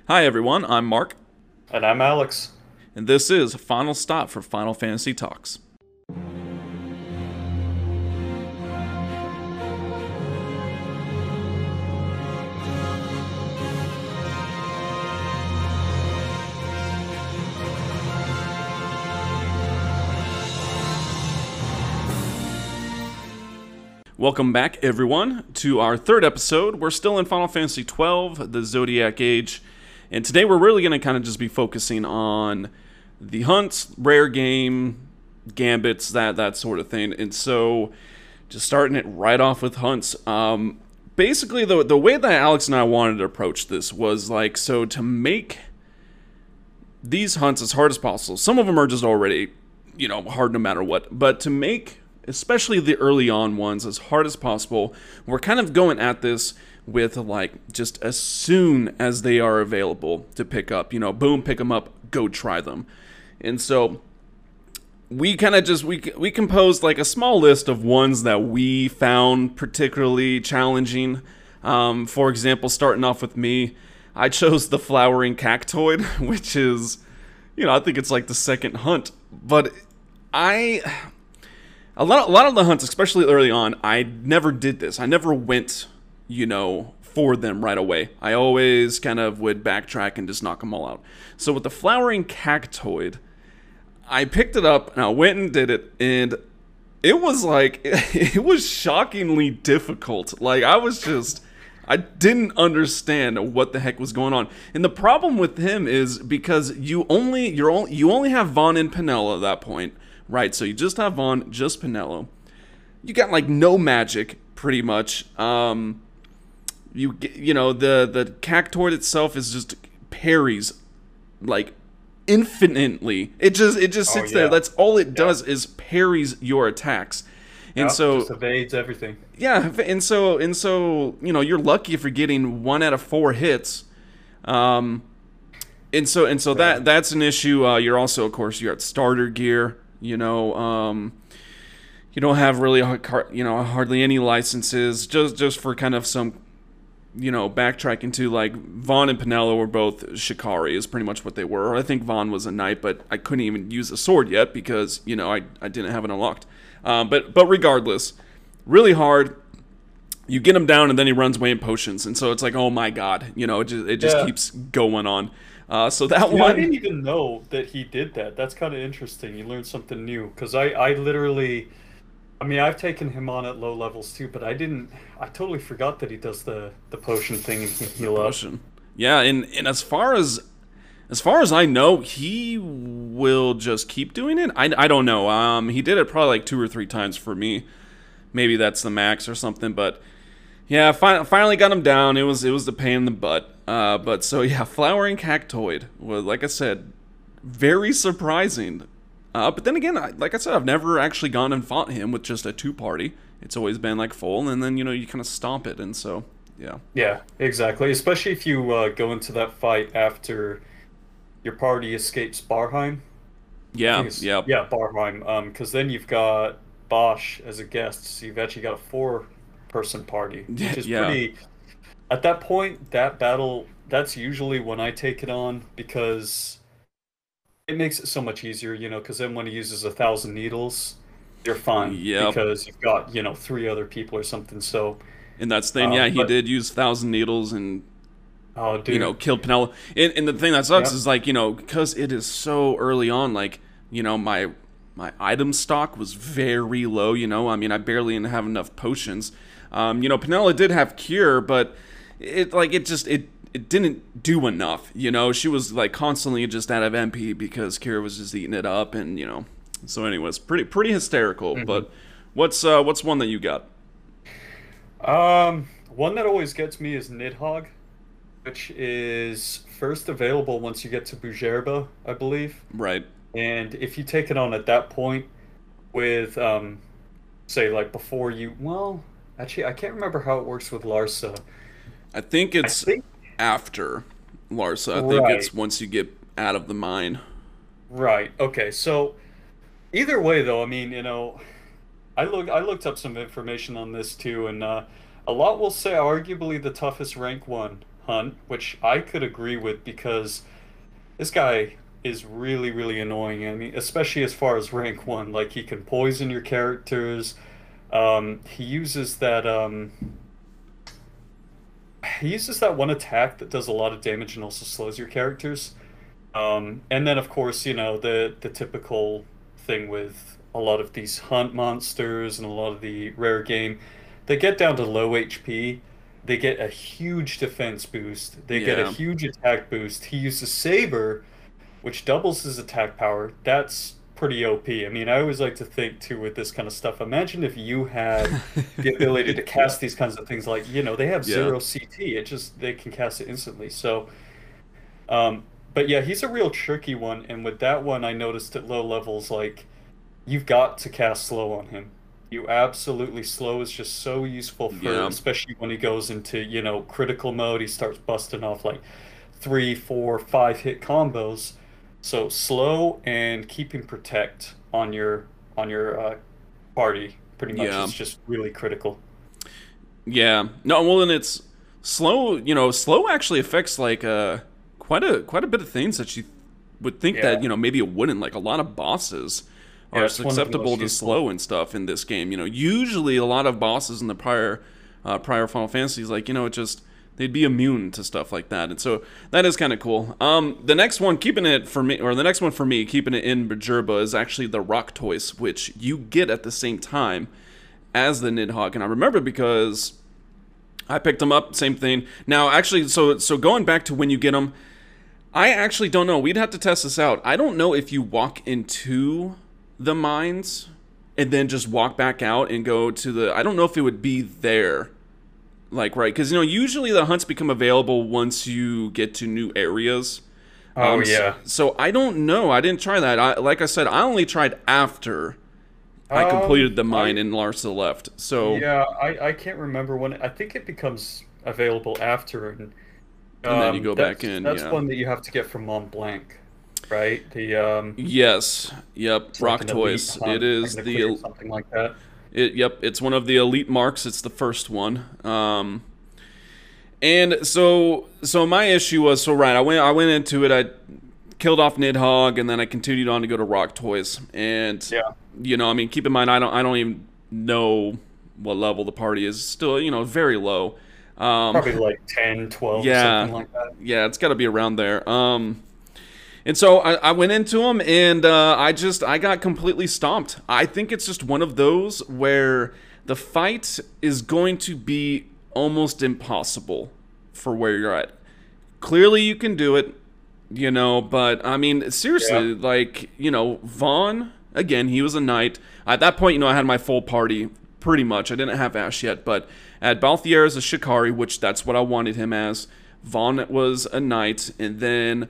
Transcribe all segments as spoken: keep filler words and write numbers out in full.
Hi everyone, I'm Mark, And I'm Alex. and this is Final Stop for Final Fantasy Talks. Welcome back everyone to our third episode. We're still in Final Fantasy twelve, the Zodiac Age, and today we're really going to kind of just be focusing on the hunts, rare game, gambits, that that sort of thing. And so, just starting it right off with hunts. Um, basically, the the way that Alex and I wanted to approach this was like, so to make these hunts as hard as possible. Some of them are just already, you know, hard no matter what. But to make especially the early on ones as hard as possible, we're kind of going at this with like just as soon as they are available to pick up, you know, boom, pick them up, go try them. And so we kind of just we we composed like a small list of ones that we found particularly challenging. Um, for example, starting off with me, I chose the flowering cactoid, which is, you know, I think it's like the second hunt, but I a lot a lot of the hunts, especially early on, I never did this. I never went, you know, for them right away. I always kind of would backtrack and just knock them all out. So with the flowering cactoid, I picked it up and I went and did it, and it was like it was shockingly difficult. Like I was just I didn't understand what the heck was going on. And the problem with him is because you only you're only you only have Vaughn and Penelo at that point, right? So you just have Vaughn, just Penelo. You got like no magic pretty much. Um you you know the the cactoid itself is just parries like infinitely. It just it just Oh sits there. yeah, That's all it yeah, does is parries your attacks. And yeah. Just so evades everything. yeah, and so and so you know you're lucky if you're getting one out of four hits, um, and so and so Yeah. that that's an issue. Uh, you're also, of course, you're at starter gear. You know, um, you don't have really you know hardly any licenses. Just just for kind of some you know backtracking to like Vaughn and Penelo were both Shikari is pretty much what they were. I think Vaughn was a knight, but I couldn't even use a sword yet because you know I I didn't have it unlocked. Um, but but regardless. Really hard. You get him down, and then he runs away in potions, and so it's like, oh my god, you know, it just it just Yeah. keeps going on. Uh, so that Yeah, I one, didn't even know that he did that. That's kind of interesting. You learned something new. Because I, I literally, I mean, I've taken him on at low levels too, but I didn't, I totally forgot that he does the, the potion thing and can the heal up. potion, yeah, and and as far as as far as I know, he will just keep doing it. I, I don't know. Um, he did it probably like two or three times for me. Maybe that's the max or something, but yeah, fi- finally got him down. It was it was the pain in the butt. Uh, but so yeah, flowering cactoid was, like I said, very surprising. Uh, but then again, I, like I said, I've never actually gone and fought him with just a two party. It's always been like full, and then you know you kind of stomp it, and so yeah, Yeah, exactly. Especially if you uh, go into that fight after your party escapes Barheim. I yeah, think it's, yeah, yeah, Barheim. Um, because then you've got Bosch as a guest, so you've actually got a four-person party, which is yeah. pretty. At that point, that battle, that's usually when I take it on because it makes it so much easier, you know, because then when he uses a thousand needles, you're fine Yep. because you've got, you know, three other people or something. So, And that's the thing. uh, Yeah, he but did use thousand needles and oh, you know dude, killed Penelo. And, and the thing that sucks yeah, is like you know because it is so early on. Like you know my my item stock was very low. You know, I mean I barely even have enough potions. Um, you know, Penelo did have cure, but it like it just it it didn't do enough. You know, she was like constantly just out of M P because cure was just eating it up, and you know. So, anyways, pretty pretty hysterical. hmm. But what's uh what's one that you got? Um, one that always gets me is Nidhogg, which is first available once you get to Bujerba, I believe. Right. And if you take it on at that point with, um, say, like before you, well, actually, I can't remember how it works with Larsa. I think I it's think, after Larsa. I think right, it's once you get out of the mine. right. Okay, so either way, though, I mean, you know, I look, I looked up some information on this too, and uh, a lot will say arguably the toughest rank one hunt, which I could agree with because this guy is really, really annoying. I mean, especially as far as rank one, like he can poison your characters. Um, he uses that um, he uses that one attack that does a lot of damage and also slows your characters. Um, and then of course, you know, the the typical thing with a lot of these hunt monsters and a lot of the rare game, they get down to low H P. They get a huge defense boost. They get a Yeah. huge attack boost. He uses Saber, which doubles his attack power. That's pretty O P. I mean, I always like to think too with this kind of stuff. Imagine if you had the ability to Yeah. cast these kinds of things. Like, you know, they have Yeah. zero C T. It just they can cast it instantly. So, um, but yeah, he's a real tricky one. And with that one, I noticed at low levels, like you've got to cast slow on him. You absolutely slow is just so useful for, Yeah. especially when he goes into, you know, critical mode. He starts busting off like three, four, five hit combos. So slow and keeping protect on your on your uh, party pretty much Yeah. is just really critical. Yeah. No, well, and it's slow. You know, slow actually affects like uh quite a quite a bit of things that you would think that Yeah, you know maybe it wouldn't. Like a lot of bosses yeah, are it's one of the susceptible most to useful. slow and stuff in this game. You know, usually a lot of bosses in the prior uh, prior Final Fantasies, like you know, it just they'd be immune to stuff like that, and so that is kind of cool. Um, the next one, keeping it for me, or the next one for me, keeping it in Bajurba is actually the Rock Toys, which you get at the same time as the Nidhogg, and I remember because I picked them up, same thing. Now, actually, so so going back to when you get them, I actually don't know. We'd have to test this out. I don't know if you walk into the mines and then just walk back out and go to the. I don't know if it would be there, like right, because you know usually the hunts become available once you get to new areas. Oh Um, s- yeah. so I don't know. I didn't try that. I, like I said, I only tried after I Um, completed the mine I in Larsa Left. So yeah, I I can't remember when. I think it becomes available after, and and then you um, go back that's in. that's Yeah. one that you have to get from Mont Blanc, right? The um, Yes. Yep. it's like Rock an elite Toys. It hunt, is technically, or the. something like that. It, yep. It's one of the elite marks. It's the first one. Um, and so so my issue was so right. I went I went into it. I killed off Nidhogg, and then I continued on to go to Rock Toys. And Yeah, you know, I mean, keep in mind, I don't I don't even know what level the party is. Still, you know, very low. Um, probably like ten, twelve, or yeah, something like that. yeah, it's got to be around there. Um, and so I, I went into them, and uh, I just I got completely stomped. I think it's just one of those where the fight is going to be almost impossible for where you're at. Clearly, you can do it, you know, but I mean, Yeah. seriously, like you know, Vaughn again, he was a knight. At that point, you know, I had my full party pretty much. I didn't have Ash yet, but at Balthier as a Shikari, which that's what I wanted him as. Vaughn was a knight, and then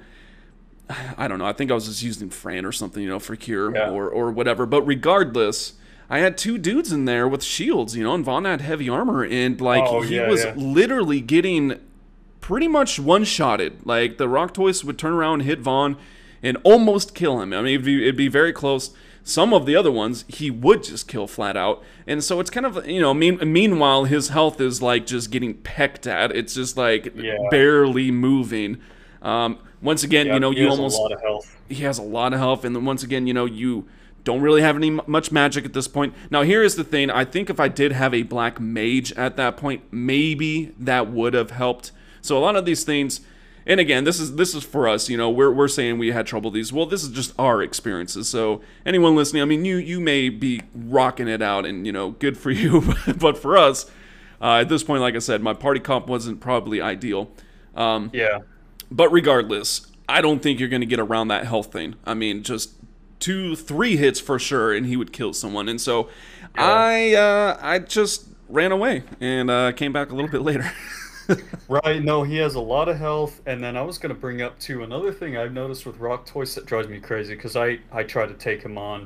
I don't know. I think I was just using Fran or something, you know, for cure Yeah. or or whatever. But regardless, I had two dudes in there with shields, you know, and Vaughn had heavy armor, and like Oh he yeah, was yeah. literally getting pretty much one-shotted. Like the Rock Toys would turn around, hit Vaughn, and almost kill him. I mean, it'd be, it'd be very close. Some of the other ones he would just kill flat out, and so it's kind of you know. Mean, meanwhile, his health is like just getting pecked at. It's just like Yeah. barely moving. Um, once again, Yeah, you know, he you has a almost lot of health. he has a lot of health, and then once again, you know, you don't really have any much magic at this point. Now, here is the thing: I think if I did have a black mage at that point, maybe that would have helped. So a lot of these things, and again, this is this is for us. You know, we're we're saying we had trouble with these. Well, this is just our experiences. So anyone listening, I mean, you you may be rocking it out, and you know, good for you. But for us, uh, at this point, like I said, my party comp wasn't probably ideal. Um, Yeah. but regardless, I don't think you're going to get around that health thing. I mean, just two, three hits for sure, and he would kill someone. And so Yeah. I uh, I just ran away and uh, came back a little bit later. Right, no, he has a lot of health, and then I was gonna bring up too another thing I've noticed with Rock Toys that drives me crazy because I I try to take him on,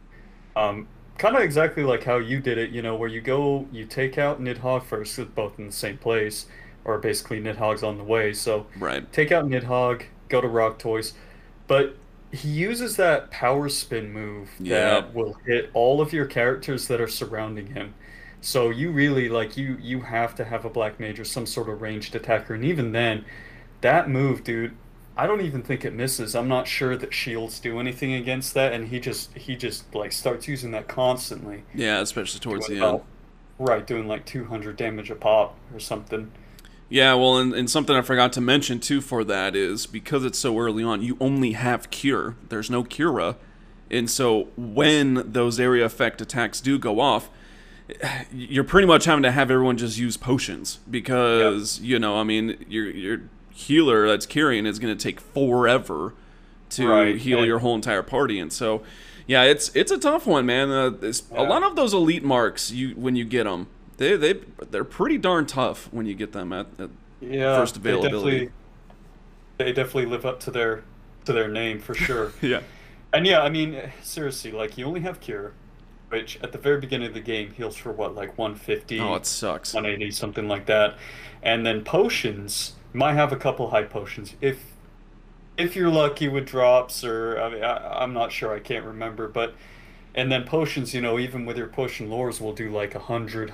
um, kind of exactly like how you did it, you know, where you go you take out Nidhogg first, they're both in the same place, or basically Nidhogg's on the way, so Right. take out Nidhogg, go to Rock Toys, but he uses that power spin move Yep. that will hit all of your characters that are surrounding him. So you really like you you have to have a black mage or some sort of ranged attacker, and even then, that move, dude, I don't even think it misses. I'm not sure that shields do anything against that, and he just he just like starts using that constantly, Yeah, especially towards doing the end. about right, doing like two hundred damage a pop or something. Yeah, well, and, and something I forgot to mention too for that is because it's so early on, you only have Cure. There's no Cura. And so when those area effect attacks do go off, you're pretty much having to have everyone just use potions Yep. because, you know, I mean, your your healer that's carrying is going to take forever to Right. heal And your whole entire party. And so, yeah, it's it's a tough one, man. Uh, it's, a yeah. lot of those elite marks, you when you get them, they they they're pretty darn tough when you get them at, at Yeah, first they availability. definitely they definitely live up to their to their name for sure. Yeah. And yeah, I mean, seriously, like you only have Cure, which at the very beginning of the game heals for what, like Oh, one fifty, it sucks. one eighty, something like that. And then potions, you might have a couple high potions. If if you're lucky with drops or I mean, I, I'm not sure, I can't remember, but and then potions, you know, even with your potion lures will do like one hundred,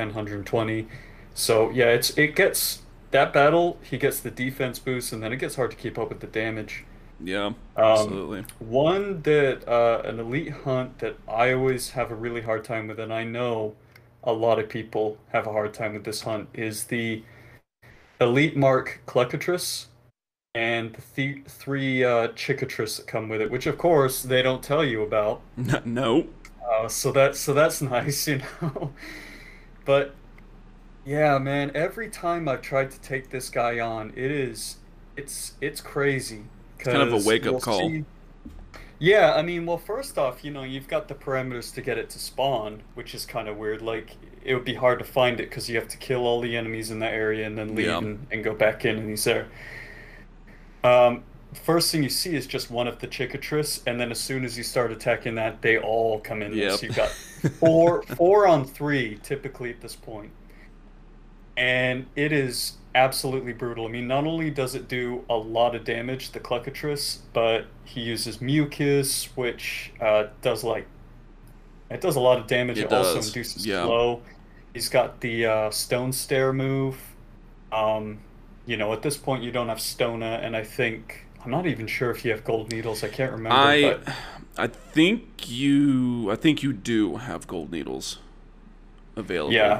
one. So, yeah, it's it gets that battle, he gets the defense boost and then it gets hard to keep up with the damage. Yeah, Um, absolutely. one that uh, an elite hunt that I always have a really hard time with, and I know a lot of people have a hard time with this hunt, is the elite mark Cluckatrice and the th three uh, Chickatrice that come with it, which of course they don't tell you about. No. Uh, so that so that's nice, you know. But yeah, man, every time I've tried to take this guy on, it is it's it's crazy It's kind of a because wake up you'll call. see. Yeah, I mean, well, first off, you know, you've got the parameters to get it to spawn, which is kind of weird. Like, it would be hard to find it because you have to kill all the enemies in that area and then leave Yeah. and, and go back in and he's there. Um, First thing you see is just one of the Chickatrice, and then as soon as you start attacking that, they all come in there. Yep. So you've got four four on three typically at this point. And it is absolutely brutal. I mean, not only does it do a lot of damage, the Cluckatrice, but he uses Mucus, which uh, does like it does a lot of damage. It It also does. induces Yeah. flow. He's got the uh, Stone Stare move. Um, you know, at this point you don't have Stona, and I think I'm not even sure if you have Gold Needles. I can't remember, I but I think you I think you do have gold needles available. yeah.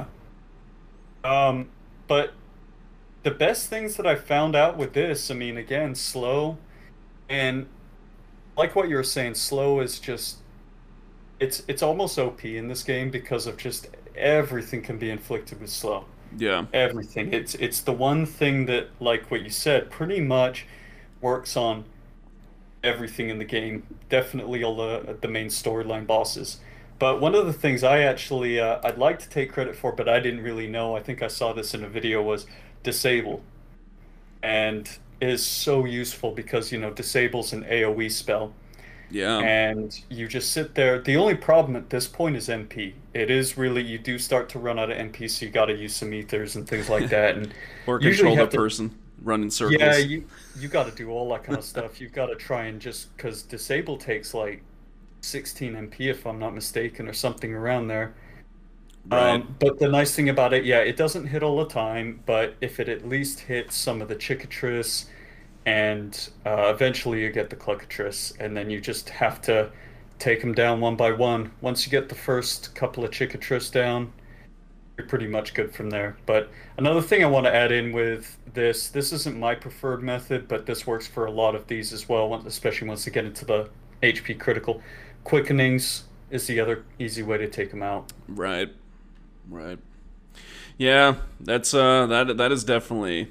Um, but the best things that I found out with this, I mean, again, slow and like what you were saying, slow is just it's it's almost O P in this game because of just everything can be inflicted with slow. Yeah. Everything. It's it's the one thing that, like what you said, pretty much works on everything in the game. Definitely all the the main storyline bosses. But one of the things I actually uh, I'd like to take credit for, but I didn't really know. I think I saw this in a video was disable, and is so useful because you know disables an AoE spell, Yeah. and you just sit there. The only problem at this point is M P. It is really you do start to run out of M P, so you got to use some ethers and things like that, and Or usually control you the have to person, run in yeah, circles. you you got to do all that kind of stuff. You've got to try and just because disable takes like sixteen M P if I'm not mistaken, or something around there. Right. Um, but the nice thing about it, yeah, it doesn't hit all the time, but if it at least hits some of the Chickatrice, and uh, eventually you get the Cluckatrice, and then you just have to take them down one by one. Once you get the first couple of Chickatrice down, you're pretty much good from there. But another thing I want to add in with this, this isn't my preferred method, but this works for a lot of these as well, especially once they get into the H P critical. Quickenings is the other easy way to take them out. Right. Right. Yeah, that's uh that that is definitely,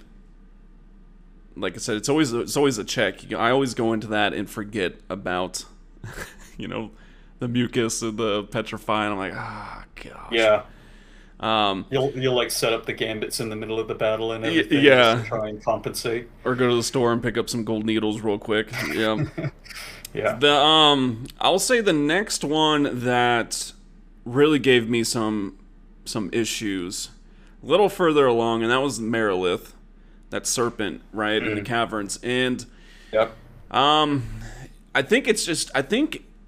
like I said, it's always it's always a check. I always go into that and forget about you know the mucus and the petrify, and I'm like, ah, gosh. Yeah, Um, you'll you'll like set up the gambits in the middle of the battle and y- everything just to yeah, try and compensate. or go to the store and pick up some gold needles real quick. Yeah. Yeah. The um, I'll say the next one that really gave me some some issues a little further along, and that was Merilith, that serpent, right, in the caverns. And Yep. um, I think it's just I think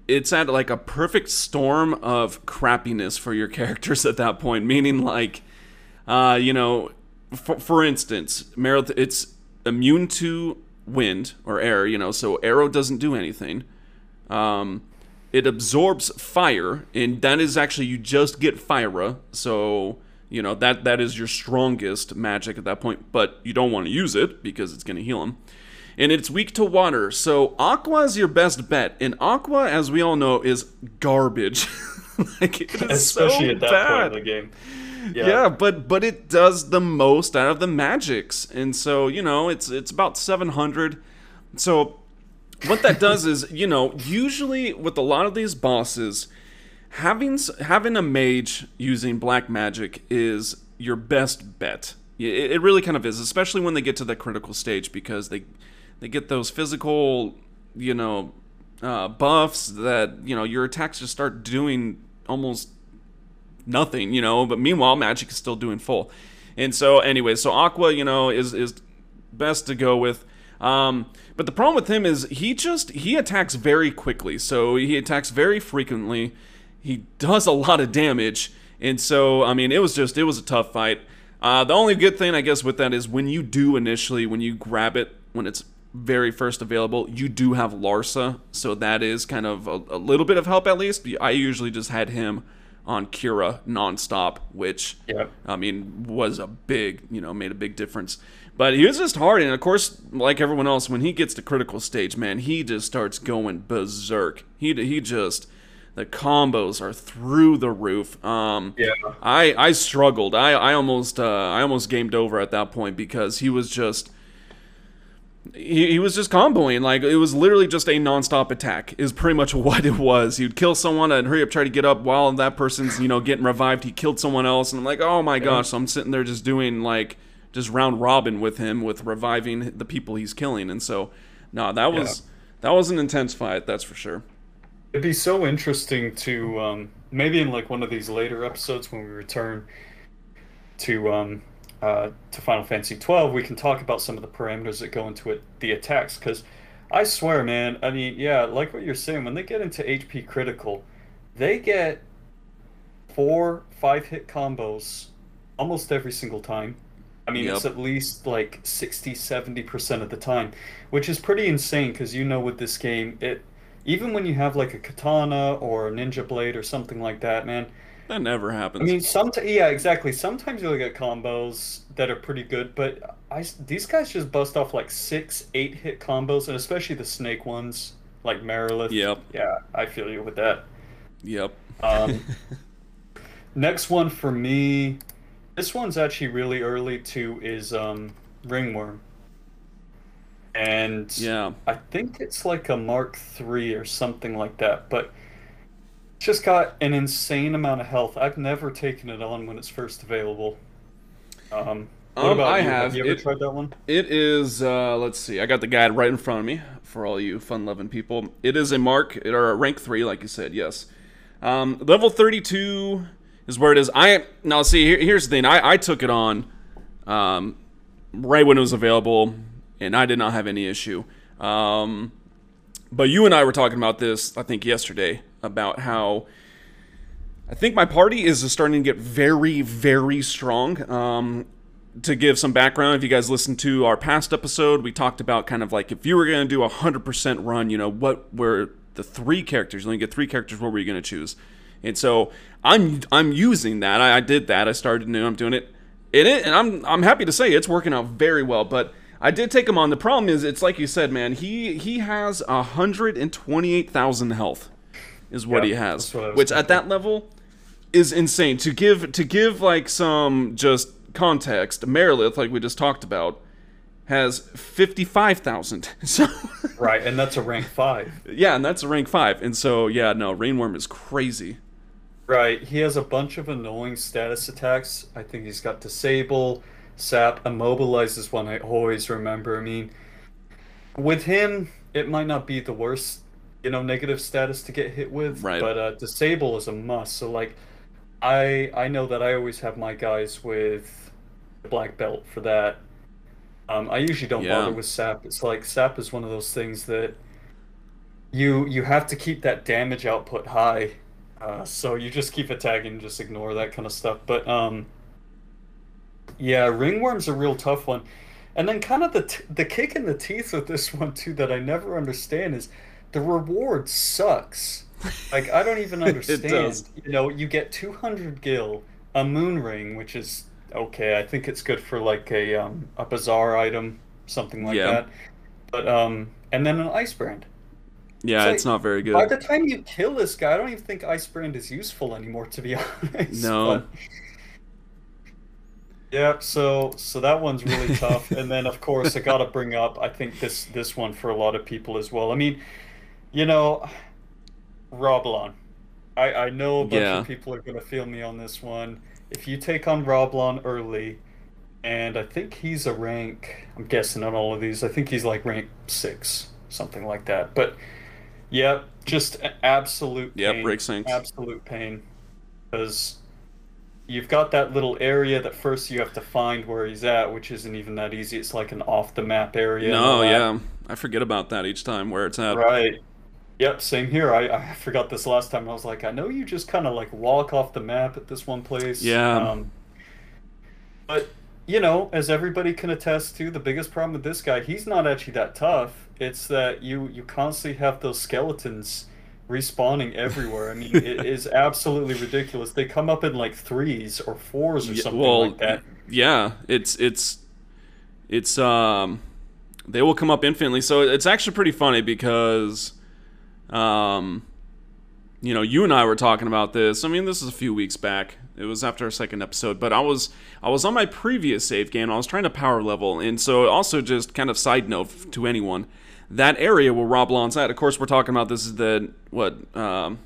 it's at like a perfect storm of crappiness for your characters at that point. Meaning, like, uh, you know, for, for instance, Meryl, it's immune to wind or air. You know, so arrow doesn't do anything. Um, it absorbs fire, and that is actually you just get Fira. So you know that that is your strongest magic at that point, but you don't want to use it because it's going to heal him. And it's weak to water, so Aqua is your best bet. And Aqua, as we all know, is garbage. Like, it is especially so at that bad. point in the game. Yeah. Yeah, but but it does the most out of the magics, and so you know it's it's about seven hundred. So what that does is, you know, usually with a lot of these bosses, having s- having a mage using black magic is your best bet. It, it really kind of is, especially when they get to the critical stage, because they they get those physical, you know, uh, buffs that, you know, your attacks just start doing almost nothing, you know, but meanwhile magic is still doing full. And so anyway, so Aqua, you know, is is best to go with. Um, but the problem with him is he just he attacks very quickly. So he attacks very frequently. He does a lot of damage. And so I mean, it was just it was a tough fight. Uh, the only good thing I guess with that is when you do initially when you grab it when it's very first available, you do have Larsa, so that is kind of a, a little bit of help at least. I usually just had him on Kira nonstop, which Yep. I mean was a big, you know, made a big difference. But he was just hard, and of course, like everyone else, when he gets to critical stage, man, he just starts going berserk. He he just the combos are through the roof. Um, Yeah. I I struggled. I I almost uh, I almost gamed over at that point because he was just. He, he was just comboing. Like, it was literally just a nonstop attack is pretty much what it was. He'd kill someone and hurry up, try to get up while that person's, you know, getting revived. He killed someone else, and I'm like, oh my gosh. So I'm sitting there just doing, like, just round robin with him with reviving the people he's killing. And so, no, that was that was an intense fight, that's for sure. It'd be so interesting to um, maybe in like one of these later episodes when we return to um, uh, to Final Fantasy twelve, we can talk about some of the parameters that go into it, the attacks. Because I swear, man, I mean, yeah, like what you're saying, when they get into H P critical, they get four, five hit combos almost every single time. I mean, it's Yep. at least like sixty, seventy percent of the time, which is pretty insane because you know with this game, it even when you have like a katana or a ninja blade or something like that, man. That never I happens. mean, some yeah, exactly. Sometimes you'll get combos that are pretty good, but I these guys just bust off like six, eight hit combos, and especially the snake ones like Merilith. Yep. Yeah, I feel you with that. Yep. Um, next one for me, this one's actually really early too, is um, Ringworm. And Yeah. I think it's like a Mark three or something like that, but it's just got an insane amount of health. I've never taken it on when it's first available. Um, what Um, about I you? have. Have you ever It- tried that one? It is, uh, let's see, I got the guide right in front of me for all you fun-loving people. It is a mark, or a rank three, like you said, yes. Um, level thirty-two is where it is. I, now see, here, here's the thing, I, I took it on, um, right when it was available, and I did not have any issue. Um, but you and I were talking about this, I think, yesterday, about how I think my party is just starting to get very, very strong. Um, to give some background, if you guys listened to our past episode, we talked about kind of like if you were going to do a one hundred percent run, you know, what were the three characters? You only get three characters, what were you going to choose? And so I'm I'm using that. I, I did that. I started and I'm doing it. It, it and I'm I'm happy to say it's working out very well, but I did take him on. The problem is, it's like you said, man, he he has one hundred twenty-eight thousand health is what Yeah, he has, that's what I was which at thinking. that level is insane. To give to give like some just context, Merilith, like we just talked about, has fifty-five thousand. So Right, and that's a rank five. yeah, and that's a rank five. And so yeah, no, Rainworm is crazy. Right, he has a bunch of annoying status attacks. I think he's got Disable, Sap, Immobilize is one I always remember. I mean, with him, it might not be the worst, you know, negative status to get hit with, Right. but uh, Disable is a must. So, like, I I know that I always have my guys with the black belt for that. Um, I usually don't Yeah. bother with Sap. It's like Sap is one of those things that you you have to keep that damage output high. Uh, so you just keep attacking and just ignore that kind of stuff. But um, yeah, ringworm's a real tough one. And then kind of the t the kick in the teeth with this one too that I never understand is the reward sucks. Like I don't even It does. understand. You know, you get two hundred gil, a moon ring, which is okay. I think it's good for like a um a bazaar item, something like Yeah. that. But um and then an ice brand. It's Yeah, it's like not very by good. the time you kill this guy, I don't even think ice brand is useful anymore, to be honest. No. But yeah, so so that one's really tough. And then of course I gotta bring up I think this this one for a lot of people as well. I mean, you know, Roblon. I I know a bunch of Yeah. people are gonna feel me on this one. If you take on Roblon early, and I think he's a rank, I'm guessing on all of these, I think he's like rank six, something like that. But yeah, just a- absolute Yep, pain, break sinks. absolute pain. Because you've got that little area that first you have to find where he's at, which isn't even that easy. It's like an off the map area and all No, that. yeah. I forget about that each time where it's at. Right. Yep, same here. I, I forgot this last time. I was like, I know you just kind of like walk off the map at this one place. Yeah. Um, but you know, as everybody can attest to, the biggest problem with this guy, he's not actually that tough. It's that you you constantly have those skeletons respawning everywhere. I mean, it is absolutely ridiculous. They come up in like threes or fours or Yeah, something well, like that. yeah, it's it's it's um they will come up infinitely. So it's actually pretty funny because um you know, you and I were talking about this. I mean, this is a few weeks back. It was after our second episode, but I was I was on my previous save game. I was trying to power level, and so also just kind of side note to anyone, that area where Roblon's at. Of course, we're talking about this is the what um,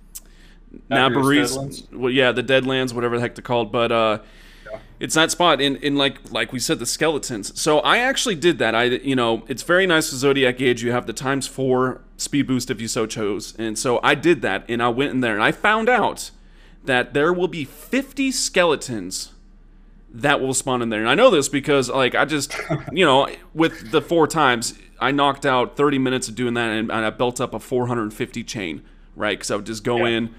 Nabrius Nabarese, Deadlands. well, yeah, the Deadlands, whatever the heck they're called, but uh, Yeah. it's that spot in, in like like we said, the skeletons. So I actually did that. I you know it's very nice with Zodiac Gauge. You have the times four speed boost if you so chose, and so I did that, and I went in there and I found out that there will be fifty skeletons that will spawn in there. And I know this because like I just you know with the four times I knocked out thirty minutes of doing that, and, and I built up a four hundred fifty chain, right? Because I would just go Yeah. in,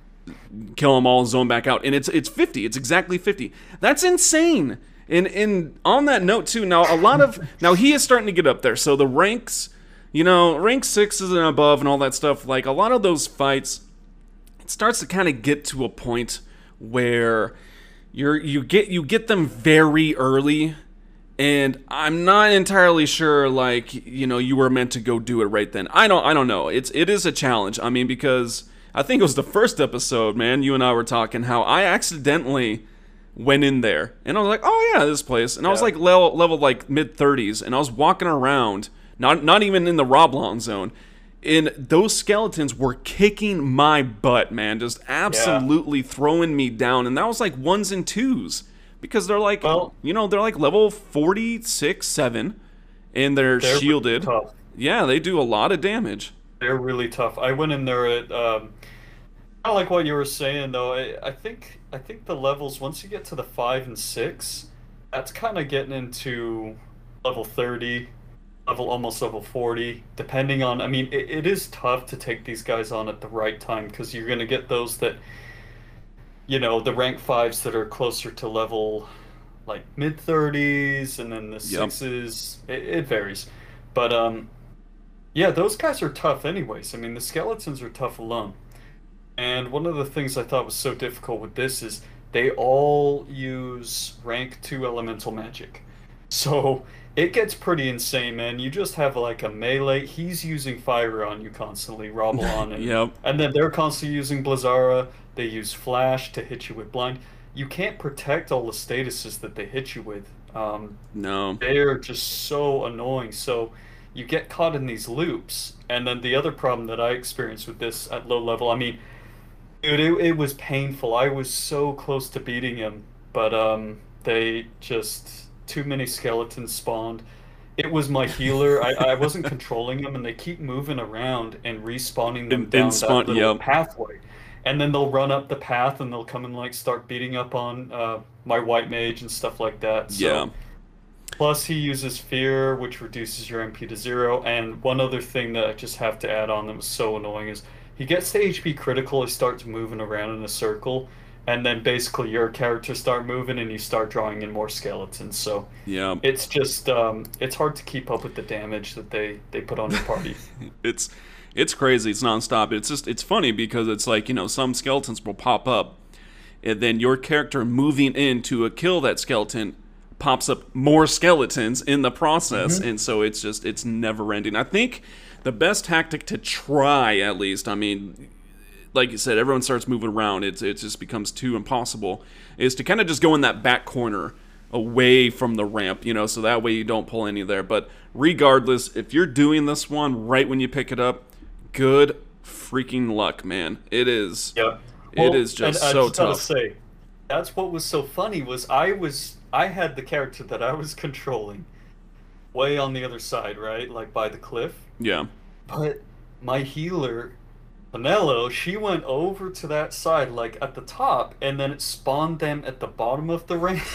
kill them all, zone back out, and it's it's fifty. It's exactly fifty. That's insane. And and on that note too, now a lot of now he is starting to get up there. So the ranks, you know, rank sixes and above and all that stuff. Like a lot of those fights, it starts to kind of get to a point where you're you get you get them very early. And I'm not entirely sure, like you know, you were meant to go do it right then. I don't, I don't know. It's it is a challenge. I mean, because I think it was the first episode, man. You and I were talking how I accidentally went in there, and I was like, oh yeah, this place. And I was Yeah. like level, level like mid thirties, and I was walking around, not not even in the Roblon zone, and those skeletons were kicking my butt, man, just Yeah. absolutely throwing me down, and that was like ones and twos because they're like, Well, you know, they're like level forty-six, seven, and they're they're really shielded. tough. Yeah, they do a lot of damage. They're really tough. I went in there at um, I like what you were saying though. I, I think I think the levels once you get to the five and six, that's kind of getting into level thirty, level almost level forty, depending on. I mean, it, it is tough to take these guys on at the right time because you're gonna get those that you know the rank fives that are closer to level like mid thirties, and then the Yep. sixes. It, it varies, but um, yeah, those guys are tough anyways. I mean, the skeletons are tough alone. And one of the things I thought was so difficult with this is they all use rank two elemental magic. So it gets pretty insane, man. You just have like a melee. He's using fire on you constantly, Roblon, and Yep. and then they're constantly using Blazara. They use flash to hit you with blind. You can't protect all the statuses that they hit you with. Um, No. they're just so annoying. So you get caught in these loops. And then the other problem that I experienced with this at low level, I mean, dude, it, it was painful. I was so close to beating him, but um, they just too many skeletons spawned. It was my healer. I, I wasn't controlling them, and they keep moving around and respawning them In, in down that spawn. little Yep. pathway. And then they'll run up the path and they'll come and like start beating up on uh, my white mage and stuff like that. Yeah. So Plus, he uses fear, which reduces your M P to zero. And one other thing that I just have to add on that was so annoying is he gets to H P critical, he starts moving around in a circle, and then basically your character start moving and you start drawing in more skeletons. So Yeah. it's just um, it's hard to keep up with the damage that they they put on your party. it's it's crazy. It's nonstop. It's just it's funny because it's like, you know, some skeletons will pop up, and then your character moving in to kill that skeleton pops up more skeletons in the process, Mm-hmm. and so it's just it's never ending. I think the best tactic to try, at least, I mean, like you said, everyone starts moving around. It's it just becomes too impossible. Is to kind of just go in that back corner away from the ramp, you know, so that way you don't pull any there. But regardless, if you're doing this one right when you pick it up, good freaking luck, man. It is. Yeah. It Well, is just and I so just gotta tough. say, that's what was so funny was I was I had the character that I was controlling way on the other side, right? Like by the cliff. Yeah. But my healer, Pinello, she went over to that side, like at the top, and then it spawned them at the bottom of the ramp.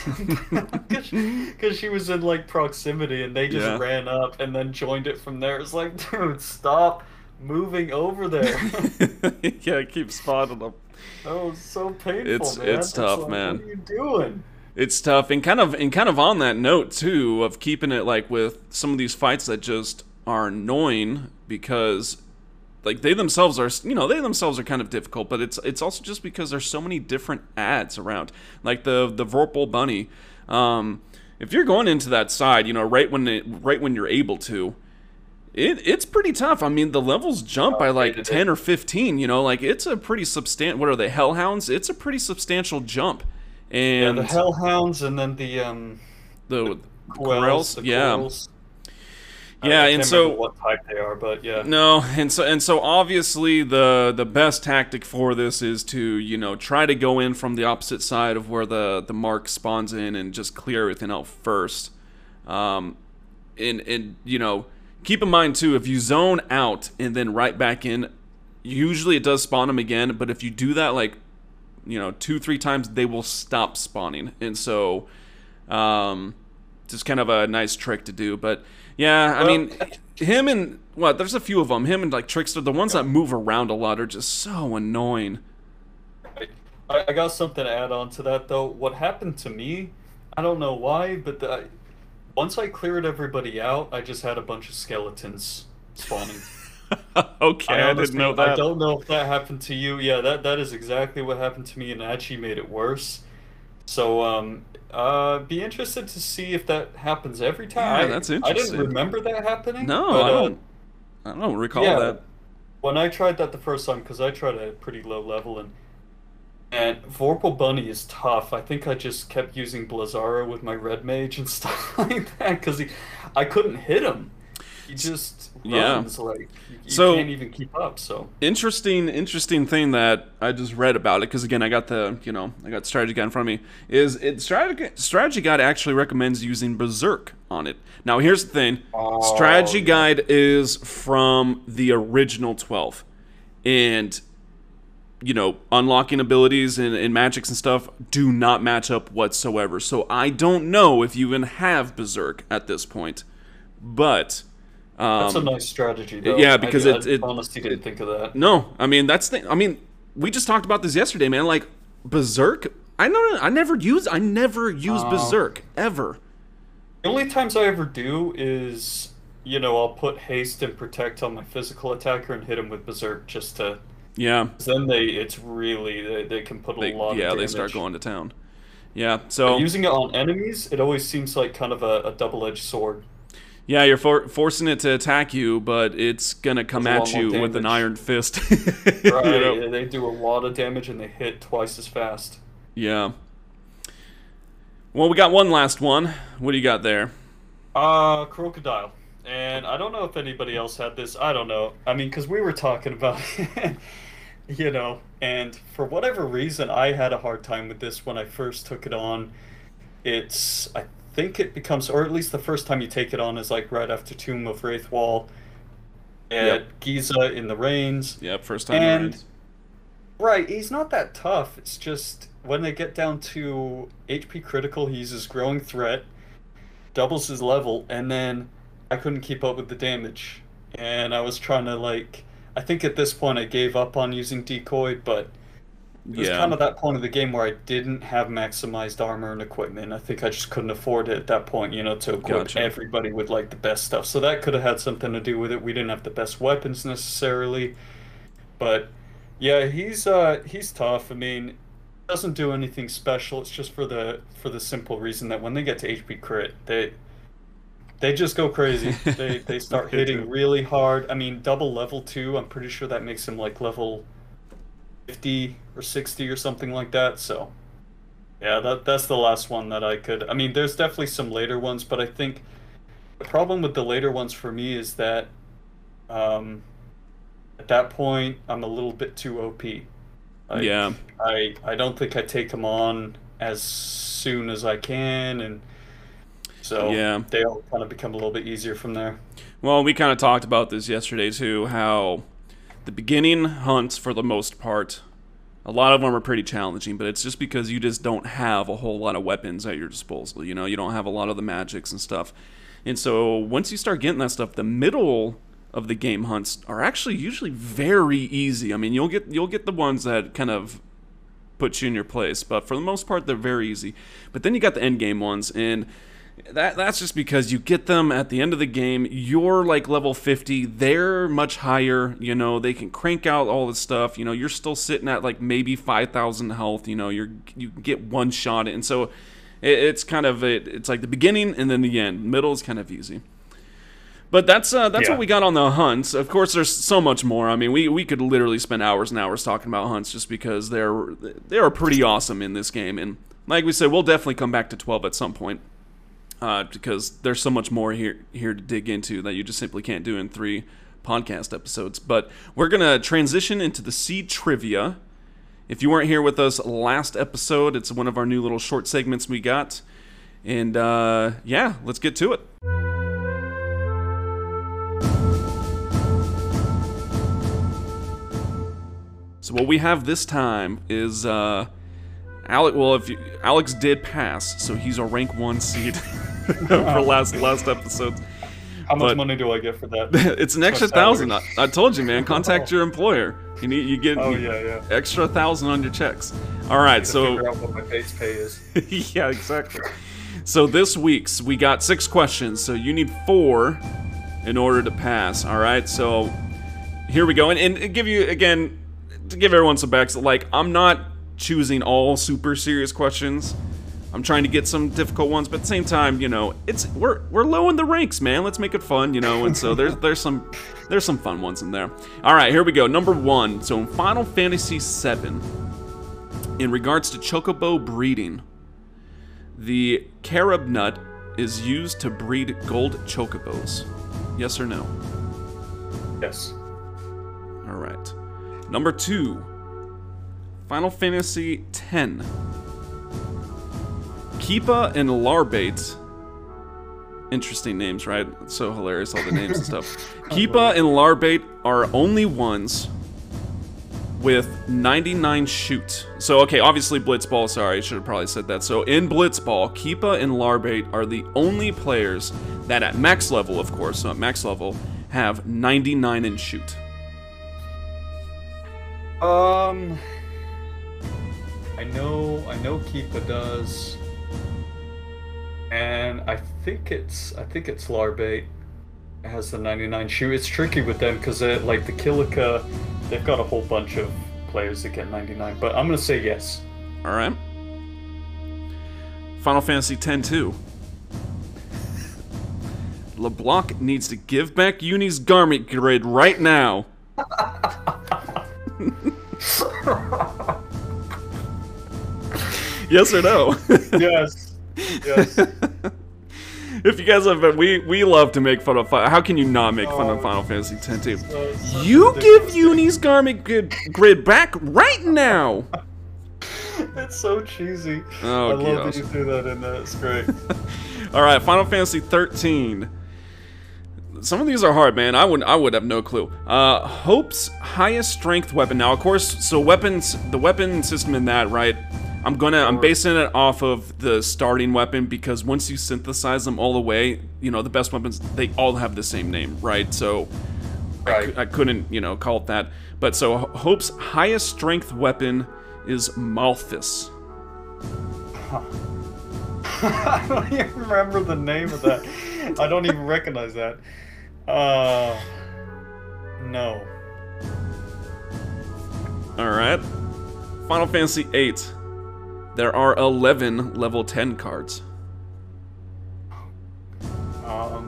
Because she was in like proximity, and they just Yeah. ran up and then joined it from there. It's like, dude, stop moving over there. Yeah, keep spotting them. That was so painful, It's- man. it's tough, like, man. What are you doing? It's tough, and kind of and kind of on that note too of keeping it like with some of these fights that just are annoying because like they themselves are, you know, they themselves are kind of difficult, but it's it's also just because there's so many different ads around, like the the Vorpal Bunny. Um, if you're going into that side, you know, right when it, right when you're able to, it it's pretty tough. I mean, the levels jump by like hated ten or fifteen. You know, like it's a pretty substantial. What are they, Hellhounds? It's a pretty substantial jump, Yeah, and the Hellhounds and then the um the Quells, Corels, the yeah. Quells. I- Yeah, I and can't so- remember what type they are, but yeah. No, and so and so obviously the the best tactic for this is to, you know, try to go in from the opposite side of where the the mark spawns in and just clear everything out first. Um, and and you know, keep in mind too, if you zone out and then right back in, usually it does spawn them again. But if you do that like, you know, two three times, they will stop spawning. And so, um, just kind of a nice trick to do. But yeah, I Well, mean, him and what? There's a few of them. Him and like Trickster, the ones that move around a lot are just so annoying. I, I got something to add on to that though. What happened to me, I don't know why, but the, once I cleared everybody out, I just had a bunch of skeletons spawning. Okay, I, honestly- didn't know that. I don't know if that happened to you. Yeah, that that is exactly what happened to me, and actually made it worse. So, um, uh, be interested to see if that happens every time. Yeah, I- that's I interesting. didn't remember that happening. No, but, I uh, don't. I don't recall yeah. that. When I tried that the first time, because I tried at a pretty low level, and and Vorpal Bunny is tough. I think I just kept using Blazara with my red mage and stuff like that because he, I couldn't hit him. He just Yeah. runs like you, you So- can't even keep up. So Interesting, interesting thing that I just read about it because again, I got the you know I got Strategy Guide in front of me. Is it strategy Strategy Guide actually recommends using Berserk on it. Now here's the thing: Oh, Strategy yeah. Guide is from the original twelve, and you know unlocking abilities and, and magics and stuff do not match up whatsoever. So I don't know if you even have Berserk at this point, but. that's a Um, nice strategy, though. yeah, because I, it- I it- honestly didn't think of that. No, I mean that's the. I mean, we just talked about this yesterday, man. Like Berserk, I know I never use. I never use Oh. Berserk ever. The only times I ever do is, you know, I'll put haste and protect on my physical attacker and hit him with Berserk just to. Yeah, 'Cause then they, it's really they, they can put a they, lot. yeah, of they damage. start going to town. Yeah, But so using it on enemies, it always seems like kind of a, a double-edged sword. yeah, you're for, forcing it to attack you, but it's gonna come Does a at lot more you with an damage. iron fist. Right? You know? They do a lot of damage and they hit twice as fast. Yeah. Well, we got one last one. What do you got there? Uh, Crocodile. And I don't know if anybody else had this. I don't know. I mean, because we were talking about it, you know, and for whatever reason, I had a hard time with this when I first took it on. It's, I think it becomes, or at least the first time you take it on is like right after Tomb of Wraithwall at Yep. Giza in the Rains. Yep, first time. And- around. Right, he's not that tough. It's just when they get down to H P critical, he uses Growing Threat. doubles his level, and then I couldn't keep up with the damage. And I was trying to, like, I think at this point I gave up on using decoy, but it was Yeah. kind of that point of the game where I didn't have maximized armor and equipment. I think I just couldn't afford it at that point, you know, to equip Gotcha. everybody with like the best stuff. So that could have had something to do with it. We didn't have the best weapons necessarily, but yeah, he's uh he's tough. I mean, doesn't do anything special. It's just for the for the simple reason that when they get to H P crit, they they just go crazy. They they start They hitting do. really hard. I mean, double level two. I'm pretty sure that makes him like level fifty or sixty or something like that. So yeah, that that's the last one that I could. I mean, there's definitely some later ones, but I think the problem with the later ones for me is that um, at that point I'm a little bit too O P. Like, Yeah. I I don't think I take them on as soon as I can, and so Yeah. they all kind of become a little bit easier from there. Well, we kind of talked about this yesterday too, how the beginning hunts, for the most part, a lot of them are pretty challenging, but it's just because you just don't have a whole lot of weapons at your disposal. You know, you don't have a lot of the magics and stuff. And so once you start getting that stuff, the middle of the game hunts are actually usually very easy. I mean, you'll get you'll get the ones that kind of put you in your place, but for the most part, they're very easy. But then you got the end game ones, and that that's just because you get them at the end of the game. You're like level fifty, they're much higher. You know, they can crank out all this stuff. You know, you're still sitting at like maybe five thousand health. You know, you're you get one shot, and so it, it's kind of it, it's like the beginning and then the end. Middle is kind of easy. But that's uh, that's Yeah. what we got on the hunts. Of course, there's so much more. I mean, we, we could literally spend hours and hours talking about hunts just because they're they're pretty awesome in this game. And like we said, we'll definitely come back to twelve at some point uh, because there's so much more here here to dig into that you just simply can't do in three podcast episodes. But we're gonna transition into the seed trivia. If you weren't here with us last episode, it's one of our new little short segments we got. And uh, yeah, let's get to it. So what we have this time is uh, Alex. Well, if you, Alex did pass, so he's a rank one seed for last last episode. How much But- money do I get for that? It's an extra My salary. thousand. I, I told you, man. Contact your employer. You need you get Oh you- yeah, yeah. extra thousand on your checks. All right, To so figure out what my base pay is. yeah, exactly. So this week's we got six questions. So you need four in order to pass. All right. So here we go, and, and give you again to give everyone some backs. Like I'm not choosing all super serious questions. I'm trying to get some difficult ones, but at the same time, you know, it's we're we're low in the ranks, man. Let's make it fun, you know. And so there's there's some there's some fun ones in there. All right, here we go. Number one. So in Final Fantasy seven, in regards to chocobo breeding, the carob nut is used to breed gold chocobos. Yes or no? Yes. All right. Number two. Final Fantasy ten. Keepa and Larbate. Interesting names, right? It's so hilarious, all the names and stuff. Keepa and Larbate are only ones with ninety-nine shoot. So, okay, obviously Blitzball, sorry, I should have probably said that. So, in Blitzball, Keepa and Larbate are the only players that at max level, of course, so at max level, have ninety-nine in shoot. Um, I know, I know Keepa does, and I think it's, I think it's Larbate has the ninety-nine shoe. It's tricky with them because like the Kilika, they've got a whole bunch of players that get ninety-nine. But I'm gonna say yes. All right. Final Fantasy X two. LeBlanc needs to give back Uni's garment grid right now. Yes or no? Yes. Yes. If you guys have, we we love to make fun of. Fi- How can you not make fun of Oh. Final Fantasy X two? So- so You ridiculous. give Uni's garment grid, grid back right now. It's so cheesy. Oh, I love gosh. that you do that in there. It's great. All right, Final Fantasy thirteen. Some of these are hard, man. I would I would have no clue. Uh, Hope's highest strength weapon. Now, of course, so weapons, the weapon system in that, right? I'm gonna I'm basing it off of the starting weapon, because once you synthesize them all the way, you know, the best weapons, they all have the same name, right? So Right. I, I couldn't, you know, call it that. But so Hope's highest strength weapon is Malthus. Huh. I don't even remember the name of that. I don't even recognize that. Uh, no. All right. Final Fantasy eight. There are eleven level ten cards. Um.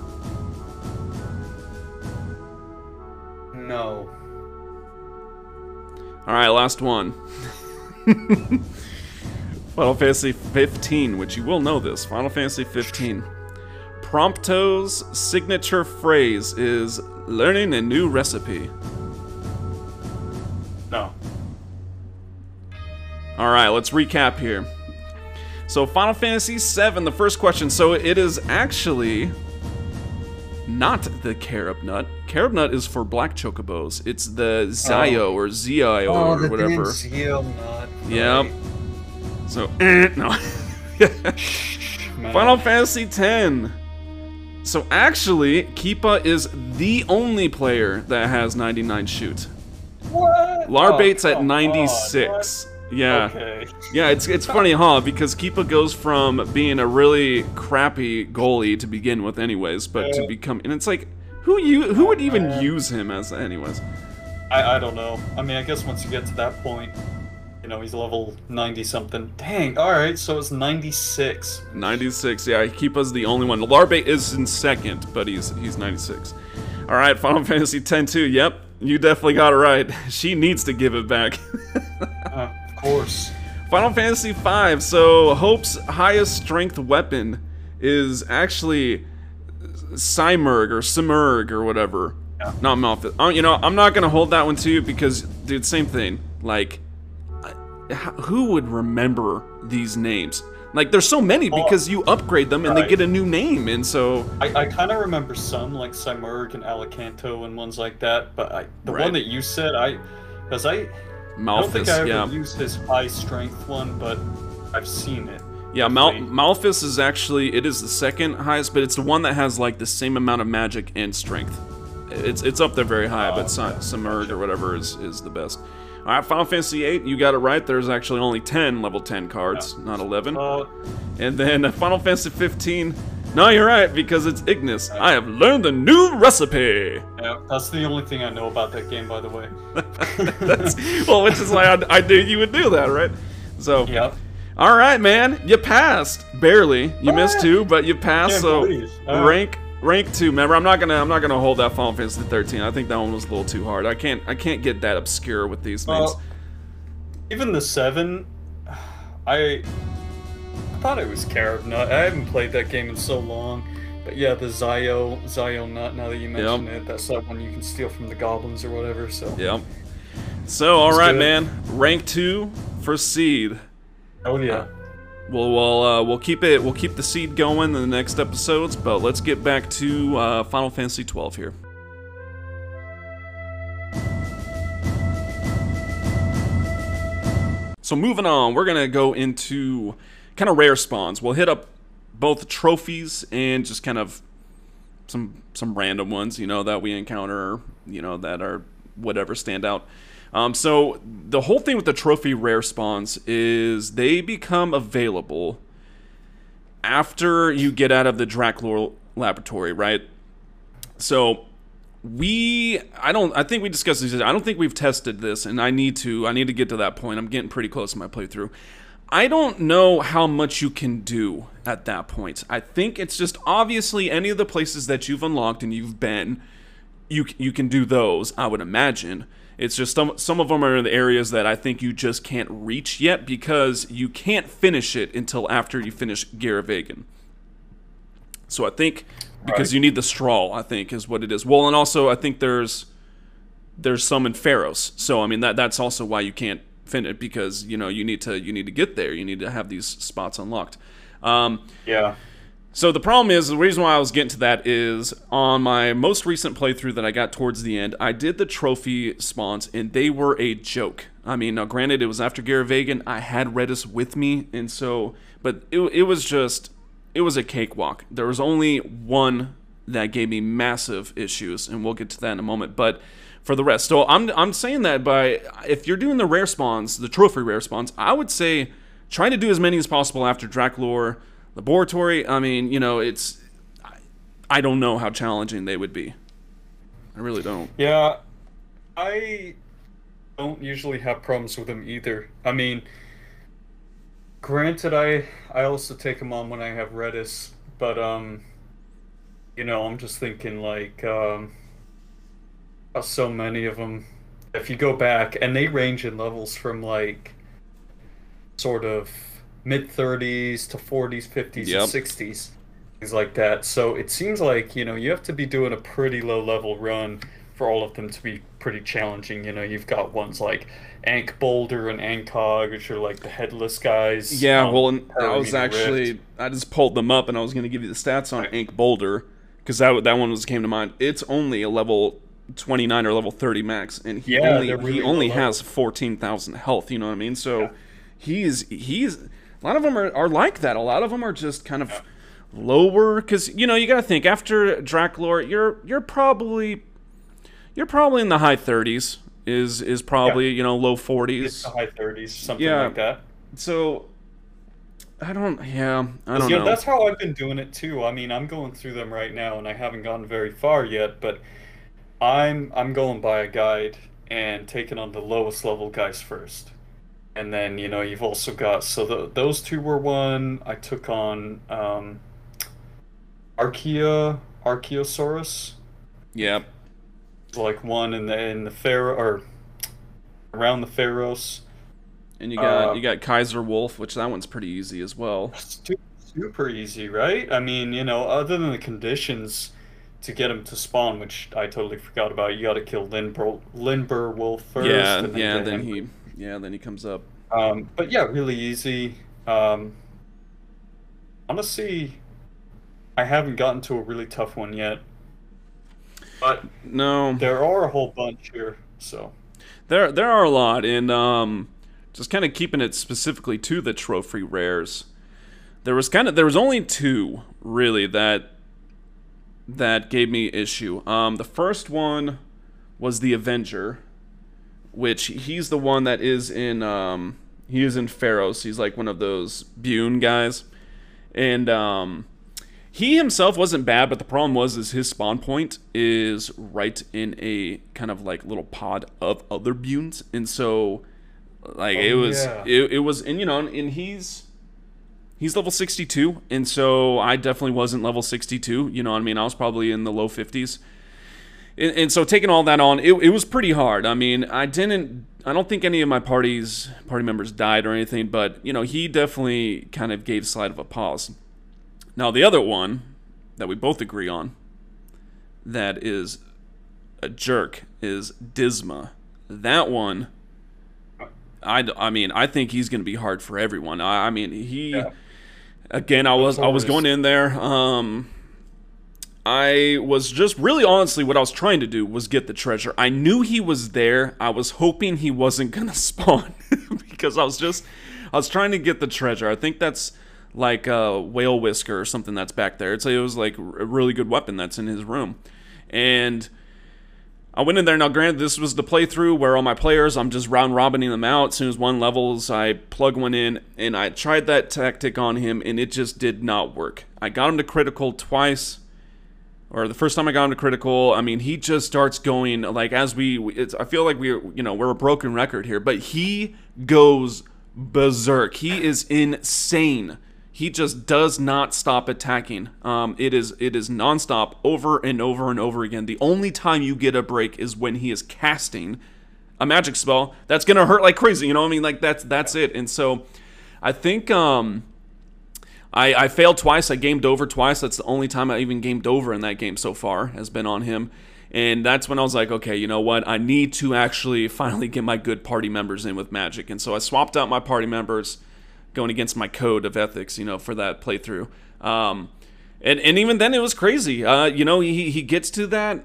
No. All right, last one. Final Fantasy fifteen, which you will know this. Final Fantasy fifteen. Prompto's signature phrase is learning a new recipe. No. All right, let's recap here. So Final Fantasy seven, the first question. So it is actually not the carob nut. Carob nut is for black chocobos. It's the Zio Oh. or Zio Oh, or the whatever. Zio nut. Yep. Right. So, eh, no. Man. Final Fantasy ten. So actually, Keepa is the only player that has ninety-nine shoot. What? Larbate's Oh, at come ninety-six. on, Yeah. what? Okay. Yeah, it's it's funny, huh? Because Keepa goes from being a really crappy goalie to begin with, anyways, but to Yeah. become, and it's like, who you who would even man. use him as, anyways? I, I don't know. I mean, I guess once you get to that point, you know, he's level ninety something. Dang. All right, so it's ninety-six. ninety-six. Yeah, Keepa's the only one. Larbate is in second, but he's he's ninety-six. All right, Final Fantasy X too. Yep, you definitely got it right. She needs to give it back. Uh, of course. Final Fantasy five. So Hope's highest strength weapon is actually Simurg or Simurg or whatever. Yeah. Not Malphite. Oh, you know, I'm not gonna hold that one to you because, dude, same thing. Like, I- h- who would remember these names? Like, there's so many because you upgrade them and they Right. get a new name, and so I, I kind of remember some, like Simurg and Alicanto and ones like that, but I, the Right. one that you said, I, because I, I don't think Malphus. I ever Yeah, used his high strength one, but I've seen it. yeah. Mal- Definitely. Malphus is actually it is the second highest, but it's the one that has like the same amount of magic and strength. It's it's up there very high, Oh, but Si- okay. Simurg or whatever is is the best. All right, Final Fantasy eight, you got it right. There's actually only ten level ten cards, not eleven. Uh, And then uh, Final Fantasy fifteen. No, you're right, because it's Ignis. I have learned a new recipe. yeah, that's the only thing I know about that game, by the way. That's, well, which is why I, I knew you would do that, right? So, Yep. all right, man, you passed barely. You missed two, but you passed. Can't So believe. Uh, rank rank two. Remember, I'm not gonna I'm not gonna hold that Final Fantasy thirteen. I think that one was a little too hard. I can't I can't get that obscure with these names. Well, even the seven, I, I thought it was Carob Nut. I haven't played that game in so long. But yeah, the Zio, Zio Nut, now that you mention it, that's that one you can steal from the goblins or whatever, so. Yep. So, all That's right, good. man. Rank two for Seed. Oh yeah. We'll we'll uh, we'll keep it we'll keep the seed going in the next episodes, but let's get back to uh, Final Fantasy twelve here. So moving on, we're gonna go into kind of rare spawns. We'll hit up both trophies and just kind of some some random ones, you know, that we encounter, you know, that are whatever stand out. Um, so the whole thing with the trophy rare spawns is they become available after you get out of the Draclor laboratory, right? So we, I don't, I think we discussed this. I don't think we've tested this, and I need to. I need to get to that point. I'm getting pretty close to my playthrough. I don't know how much you can do at that point. I think it's just obviously any of the places that you've unlocked and you've been, you you can do those. I would imagine. It's just some some of them are in the areas that I think you just can't reach yet because you can't finish it until after you finish Garavagan. So I think because Right. you need the straw, I think is what it is. Well, and also I think there's there's some in Pharos. So I mean that that's also why you can't finish it, because you know you need to you need to get there. You need to have these spots unlocked. Um, Yeah. so the problem is, the reason why I was getting to that is on my most recent playthrough that I got towards the end, I did the trophy spawns and they were a joke. I mean, now granted, it was after Garavegan. I had Redis with me, and so, but it, it was just, it was a cakewalk. There was only one that gave me massive issues, and we'll get to that in a moment. But for the rest, so I'm I'm saying that by if you're doing the rare spawns, the trophy rare spawns, I would say try to do as many as possible after Draklor, Laboratory. I mean, you know, it's I, I don't know how challenging they would be. I really don't. Yeah, I don't usually have problems with them either. I mean, granted, I I also take them on when I have Redis, but um, you know, I'm just thinking like um, uh, so many of them. If you go back, and they range in levels from like sort of mid thirties to forties, fifties, Yep. and sixties, things like that. So it seems like, you know, you have to be doing a pretty low level run for all of them to be pretty challenging. You know, you've got ones like Ankh Boulder and Ankog, which are like the headless guys. Yeah, um, well, and I Parameter was actually Rift. I just pulled them up, and I was going to give you the stats on Right. Ankh Boulder because that that one was came to mind. It's only a level twenty-nine or level thirty max, and he Yeah, only they're really he only low has level. fourteen thousand health. You know what I mean? So Yeah. he's he's a lot of them are, are like that. A lot of them are just kind of lower because you know you got to think after Draklor, you're you're probably you're probably in the high thirties. Is is probably you know low It's forties. the high thirties, something Yeah. like that. So I don't. Yeah, I don't Yeah, know. that's how I've been doing it too. I mean, I'm going through them right now, and I haven't gotten very far yet, but I'm I'm going by a guide and taking on the lowest level guys first. And then, you know, you've also got, so the, those two were one. I took on um, Archaea, Archaeosaurus, Yep. like one in the in the Pharaoh or around the Pharaohs. And you got Uh, you got Kaiser Wolf, which that one's pretty easy as well. Stu- Super easy, right? I mean, you know, other than the conditions to get him to spawn, which I totally forgot about, you got to kill Lindber, Lindber Wolf first. Yeah, and then yeah. get Then him. he, yeah, then he comes up. Um, but yeah, really easy. Um, honestly, I haven't gotten to a really tough one yet, but No, there are a whole bunch here. So there there are a lot, and um, just kind of keeping it specifically to the trophy rares. There was kind of there was only two really that that gave me issue. Um, the first one was the Avenger, which he's the one that is in um, he is in Pharaohs. He's like one of those Bune guys, and um, he himself wasn't bad, but the problem was is his spawn point is right in a kind of like little pod of other Bunes, and so like Oh, it was yeah. it, it was and you know and he's he's level sixty-two, and so I definitely wasn't level sixty-two. You know what I mean? I was probably in the low fifties. And, and so taking all that on, it, it was pretty hard. I mean, I didn't, I don't think any of my parties, party members died or anything, but, you know, he definitely kind of gave Slide of a pause. Now, the other one that we both agree on that is a jerk is Disma. That one, I, I mean, I think he's going to be hard for everyone. I, I mean, he... Yeah. Again, I was I was going in there. Um, I was just really honestly what I was trying to do was get the treasure. I knew he was there. I was hoping he wasn't gonna spawn because I was just I was trying to get the treasure. I think that's like a whale whisker or something that's back there. It's it was like a really good weapon that's in his room, and I went in there. Now, granted, this was the playthrough where all my players, I'm just round robining them out. As soon as one levels, I plug one in, and I tried that tactic on him, and it just did not work. I got him to critical twice, or the first time I got him to critical, I mean, he just starts going, like, as we, it's, I feel like we're, you know, we're a broken record here, but he goes berserk. He is insane. He just does not stop attacking. Um, it is it is nonstop, over and over and over again. The only time you get a break is when he is casting a magic spell that's gonna hurt like crazy. You know what I mean? Like that's that's it. And so, I think um, I I failed twice. I gamed over twice. That's the only time I even gamed over in that game so far has been on him. And that's when I was like, okay, you know what? I need to actually finally get my good party members in with magic. And so I swapped out my party members, going against my code of ethics, you know, for that playthrough. Um, and, and even then it was crazy. Uh, you know, he, he gets to that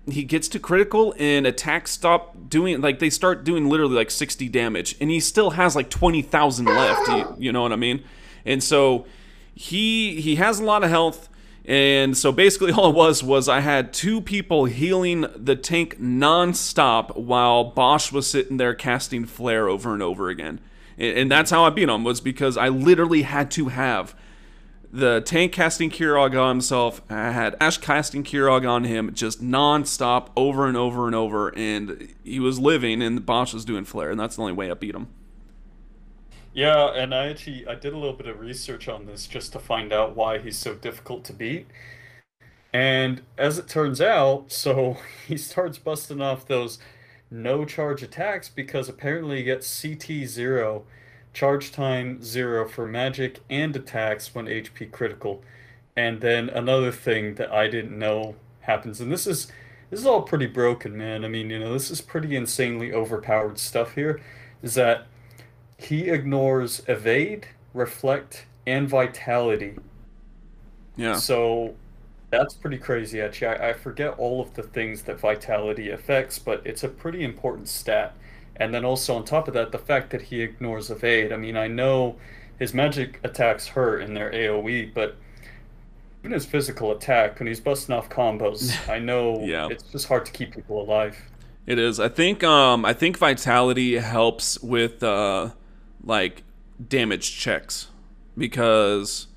he gets to critical and attacks stop doing, like, they start doing literally like sixty damage, and he still has like twenty thousand left. You, you know what I mean? And so he he has a lot of health. And so basically all it was was I had two people healing the tank non-stop while Bosch was sitting there casting Flare over and over again. And, and that's how I beat him, was because I literally had to have the tank casting Kirog on himself. I had Ash casting Kirog on him just non-stop over and over and over. And he was living and Bosch was doing Flare. And that's the only way I beat him. Yeah, and I actually I did a little bit of research on this just to find out why he's so difficult to beat. And as it turns out, so he starts busting off those no charge attacks because apparently he gets C T zero, charge time zero for magic and attacks when H P critical. And then another thing that I didn't know happens, and this is this is all pretty broken, man. I mean, you know, this is pretty insanely overpowered stuff here, is that he ignores evade, reflect, and vitality. Yeah. So that's pretty crazy, actually. I, I forget all of the things that vitality affects, but it's a pretty important stat. And then also on top of that, the fact that he ignores evade. I mean, I know his magic attacks hurt in their AoE, but even his physical attack, when he's busting off combos, I know yeah. it's just hard to keep people alive. It is. I think um I think vitality helps with uh like damage checks, because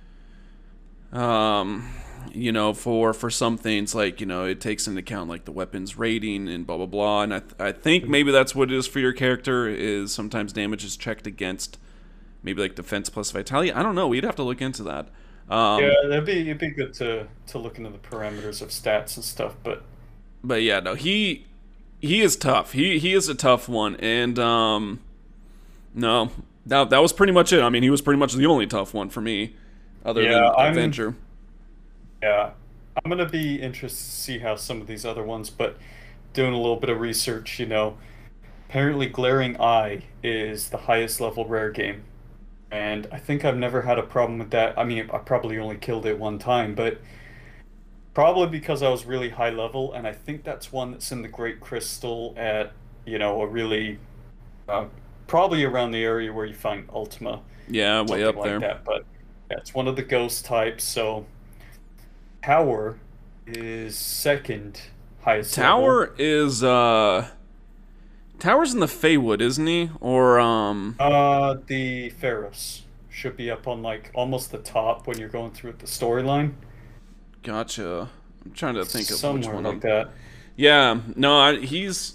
um you know, for for some things, like, you know, it takes into account like the weapons rating and blah blah blah, and I th- I think maybe that's what it is for your character, is sometimes damage is checked against maybe like defense plus vitality. I don't know, we'd have to look into that. Um, yeah, it'd be it'd be good to to look into the parameters of stats and stuff, but but yeah, no, he he is tough. He he is a tough one, and um no, that that was pretty much it. I mean, he was pretty much the only tough one for me, other yeah, than I'm, Avenger. Yeah, I'm gonna be interested to see how some of these other ones, but doing a little bit of research, you know, apparently Glaring Eye is the highest level rare game, and I think I've never had a problem with that. I mean, I probably only killed it one time, but probably because I was really high level, and I think that's one that's in the Great Crystal at, you know, a really uh, probably around the area where you find Ultima. Yeah, way up like there. That. But yeah, it's one of the ghost types, so Tower is second highest Tower level. is uh Tower's in the Feywood, isn't he? Or um Uh the Pharos should be up on like almost the top when you're going through the storyline. Gotcha. I'm trying to think of Somewhere which one. like I'm... that. Yeah, no, I, he's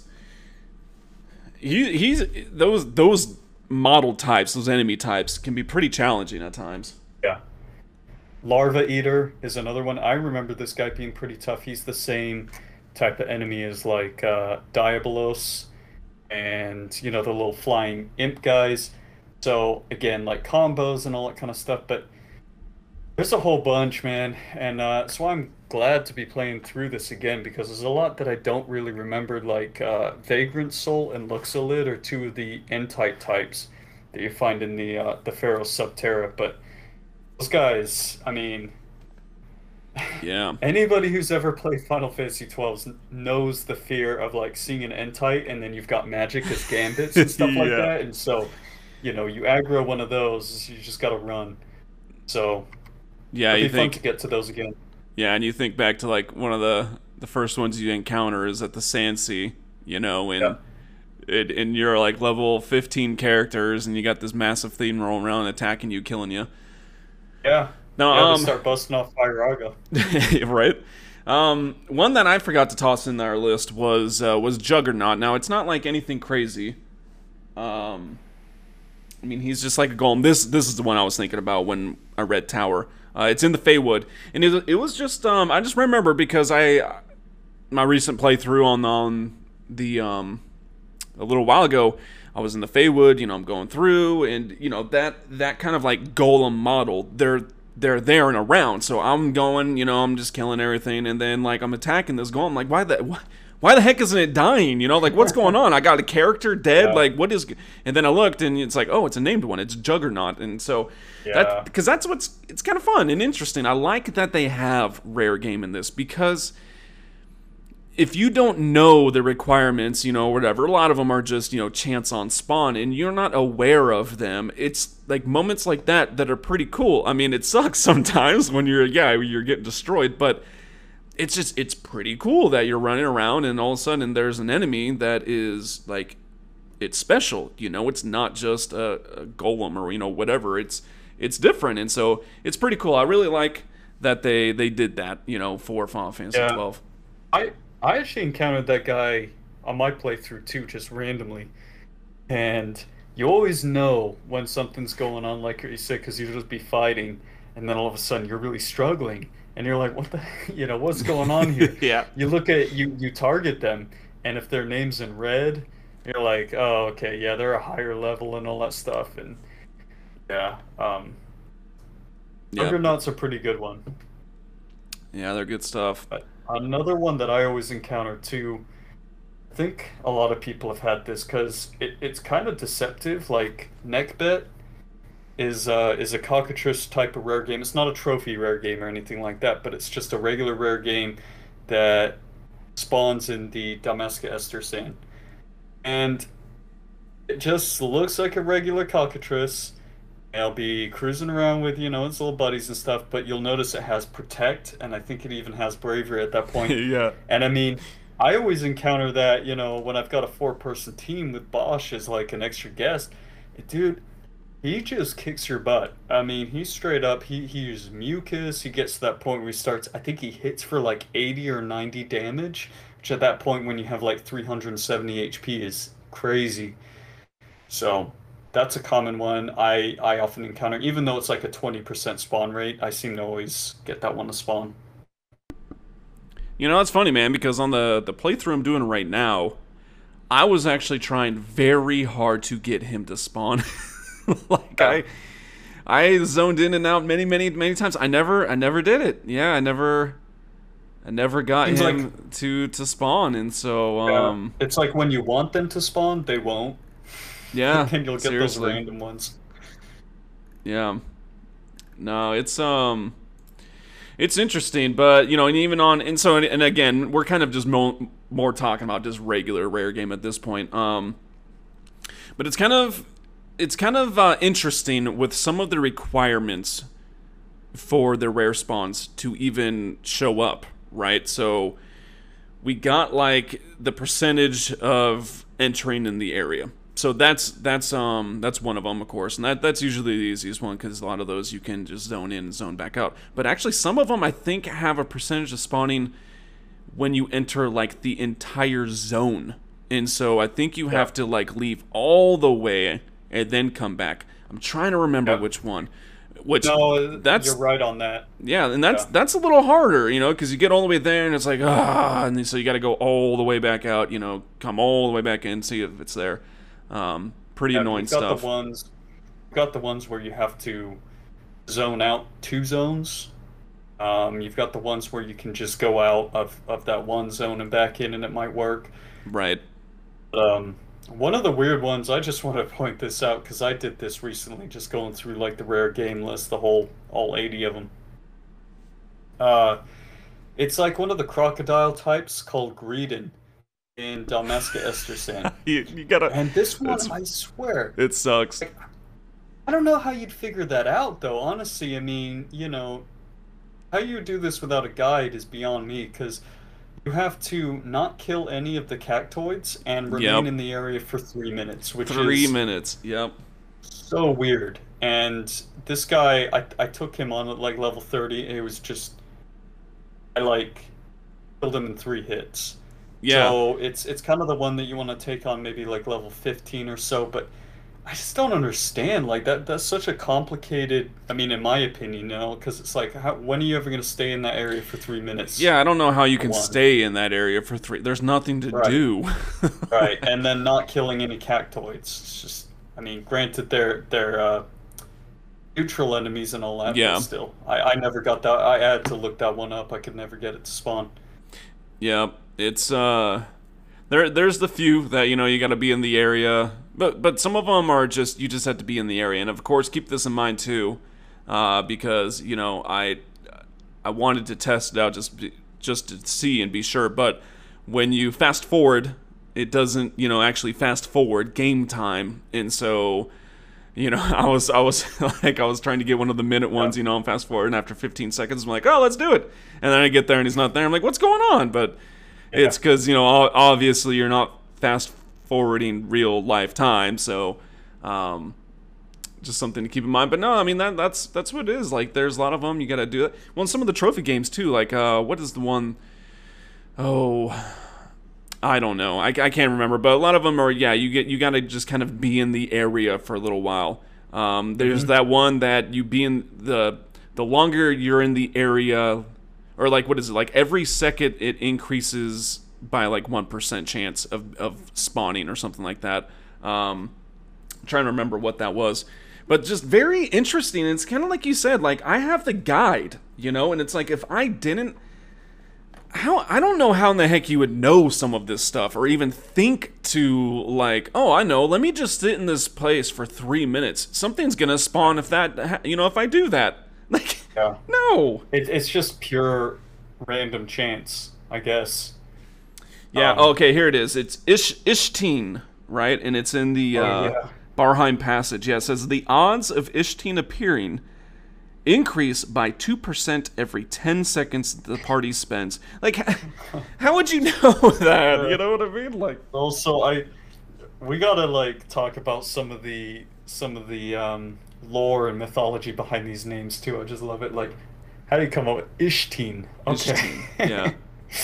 he he's those those model types, those enemy types can be pretty challenging at times. Yeah. Larva Eater is another one. I remember this guy being pretty tough. He's the same type of enemy as like uh, Diabolos and, you know, the little flying imp guys. So again, like combos and all that kind of stuff. But there's a whole bunch, man. And uh, so I'm glad to be playing through this again, because there's a lot that I don't really remember. Like uh, Vagrant Soul and Luxolid are two of the N-type types that you find in the uh, the Pharos Subterra. But those guys, I mean, yeah. Anybody who's ever played Final Fantasy twelve knows the fear of like seeing an N-type and then you've got magic as gambits and stuff like yeah. that. And so, you know, you aggro one of those, you just gotta run. So yeah, it'd you be think fun to get to those again. Yeah, and you think back to like one of the the first ones you encounter is at the Sandsea, you know, and Yeah. it and you're like level fifteen characters and you got this massive thing rolling around attacking you, killing you. Yeah. No, yeah, um, they start busting off Firaga. right? Um, one that I forgot to toss in our list was uh, was Juggernaut. Now it's not like anything crazy. Um, I mean, he's just like a golem. This this is the one I was thinking about when I read Tower. Uh, it's in the Feywood, and it, it was just um, I just remember because I my recent playthrough on on the um, a little while ago. I was in the Feywood, you know, I'm going through, and you know that that kind of like golem model. They're they're there and around, so I'm going, you know, I'm just killing everything, and then like I'm attacking this golem. Like, why the why, why the heck isn't it dying? You know, like what's going on? I got a character dead. Yeah. Like what is? And then I looked, and it's like, oh, it's a named one. It's Juggernaut, and so Yeah. that because that's what's it's kind of fun and interesting. I like that they have rare game in this because if you don't know the requirements, you know, whatever, a lot of them are just, you know, chance on spawn, and you're not aware of them. It's like moments like that that are pretty cool. I mean, it sucks sometimes when you're, yeah, you're getting destroyed, but it's just, it's pretty cool that you're running around and all of a sudden there's an enemy that is like, it's special, you know, it's not just a, a golem or, you know, whatever. It's, it's different. And so it's pretty cool. I really like that they, they did that, you know, for Final Fantasy Yeah. twelve. I I actually encountered that guy on my playthrough too, just randomly. And you always know when something's going on, like you said, because you'll just be fighting, and then all of a sudden you're really struggling, and you're like, "What the, you know, what's going on here?" Yeah. You look at you, you target them, and if their name's in red, you're like, "Oh, okay, yeah, they're a higher level and all that stuff." And yeah, um, Yeah. Juggernaut's a pretty good one. Yeah, they're good stuff. But another one that I always encounter too, I think a lot of people have had this because it, it's kind of deceptive. Like Neckbet is uh, is a cockatrice type of rare game. It's not a trophy rare game or anything like that, but it's just a regular rare game that spawns in the Dalmasca Ester Sand. And it just looks like a regular cockatrice. I'll be cruising around with, you know, its little buddies and stuff, but you'll notice it has Protect, and I think it even has Bravery at that point. Yeah. And I mean, I always encounter that, you know, when I've got a four-person team with Bosch as like an extra guest. Dude, he just kicks your butt. I mean, he's straight up, he, he uses Mucus, he gets to that point where he starts, I think he hits for like eighty or ninety damage, which at that point when you have like three hundred seventy H P is crazy. So that's a common one I, I often encounter. Even though it's like a twenty percent spawn rate, I seem to always get that one to spawn. You know, it's funny, man, because on the, the playthrough I'm doing right now, I was actually trying very hard to get him to spawn. Like, Yeah. I I zoned in and out many, many, many times. I never I never did it. Yeah, I never I never got Seems him like- to, to spawn, and so, Yeah. um, It's like when you want them to spawn, they won't. yeah, And you'll get seriously. those random ones. Yeah. No, it's um it's interesting, but you know, and even on and so and, and again, we're kind of just mo- more talking about just regular rare game at this point. Um but it's kind of it's kind of uh, interesting with some of the requirements for the rare spawns to even show up, right? So we got like the percentage of entering in the area. So that's that's um that's one of them, of course, and that that's usually the easiest one because a lot of those you can just zone in and zone back out. But actually, some of them I think have a percentage of spawning when you enter like the entire zone, and so I think you have to like leave all the way and then come back. I'm trying to remember Yep. which one. Which No, that's you're right on that. yeah, and that's Yeah. that's a little harder, you know, because you get all the way there and it's like ah, and so you got to go all the way back out, you know, come all the way back in, see if it's there. Um, pretty Yeah, annoying you've got stuff. the ones, you've got the ones where you have to zone out two zones. Um, you've got the ones where you can just go out of, of that one zone and back in, and it might work. Right. Um, one of the weird ones, I just want to point this out because I did this recently, just going through like the rare game list, the whole all eighty of them. Uh, it's like one of the crocodile types called Greedon in Dalmasca Ester Sand. You, you gotta. And this one, It's- I swear, It sucks. I don't know how you'd figure that out, though. Honestly, I mean, you know, how you do this without a guide is beyond me, because you have to not kill any of the cactoids and remain Yep. in the area for three minutes, which Three is minutes. Yep. so weird. And this guy, I, I took him on at like level thirty, and it was just, I like killed him in three hits. Yeah. So it's it's kind of the one that you want to take on maybe like level fifteen or so, but I just don't understand. Like that that's such a complicated, I mean, in my opinion, you know, because it's like, how, when are you ever going to stay in that area for three minutes? Yeah, I don't know how you can One. stay in that area for three. There's nothing to Right. do. Right, and then not killing any cactoids. It's just, I mean, granted, they're they're uh, neutral enemies and all that, Yeah. but still, I, I never got that. I had to look that one up. I could never get it to spawn. Yeah, it's uh there there's the few that you know you got to be in the area, but but some of them are just you just have to be in the area. And of course, keep this in mind too, uh, because you know I I wanted to test it out just be- just to see and be sure. But when you fast forward, it doesn't, you know, actually fast forward game time. And so, you know, I was, I was like, I was trying to get one of the minute ones, you know, and fast forward, and after fifteen seconds, I'm like, oh, let's do it. And then I get there and he's not there. I'm like, what's going on? But yeah. It's because, you know, obviously you're not fast forwarding real life time. So, um, just something to keep in mind. But no, I mean, that that's that's what it is. Like, there's a lot of them. You got to do it. Well, and some of the trophy games too. Like, uh, what is the one? Oh, I don't know. I, I can't remember. But a lot of them are, yeah, you get you got to just kind of be in the area for a little while. Um, there's mm-hmm. that one that you be in the the longer you're in the area, or like, what is it? Like every second it increases by like one percent chance of of spawning or something like that. Um, I'm trying to remember what that was. But just very interesting. It's kind of like you said, like, I have the guide, you know, and it's like, if I didn't, how, I don't know how in the heck you would know some of this stuff, or even think to, like, oh, I know, let me just sit in this place for three minutes. Something's gonna spawn if that, you know, if I do that. Like, yeah. No. It, it's just pure random chance, I guess. Yeah, um, okay, here it is. It's Ish Ishteen, right? And it's in the, oh, uh... yeah. Barheim Passage. Yeah, it says the odds of Ishteen appearing increase by two percent every ten seconds the party spends. Like, how would you know that? You know what I mean? Like, also, I we gotta like talk about some of the some of the um, lore and mythology behind these names too. I just love it. Like, how do you come up with Ishteen? Okay, Ishteen. Yeah,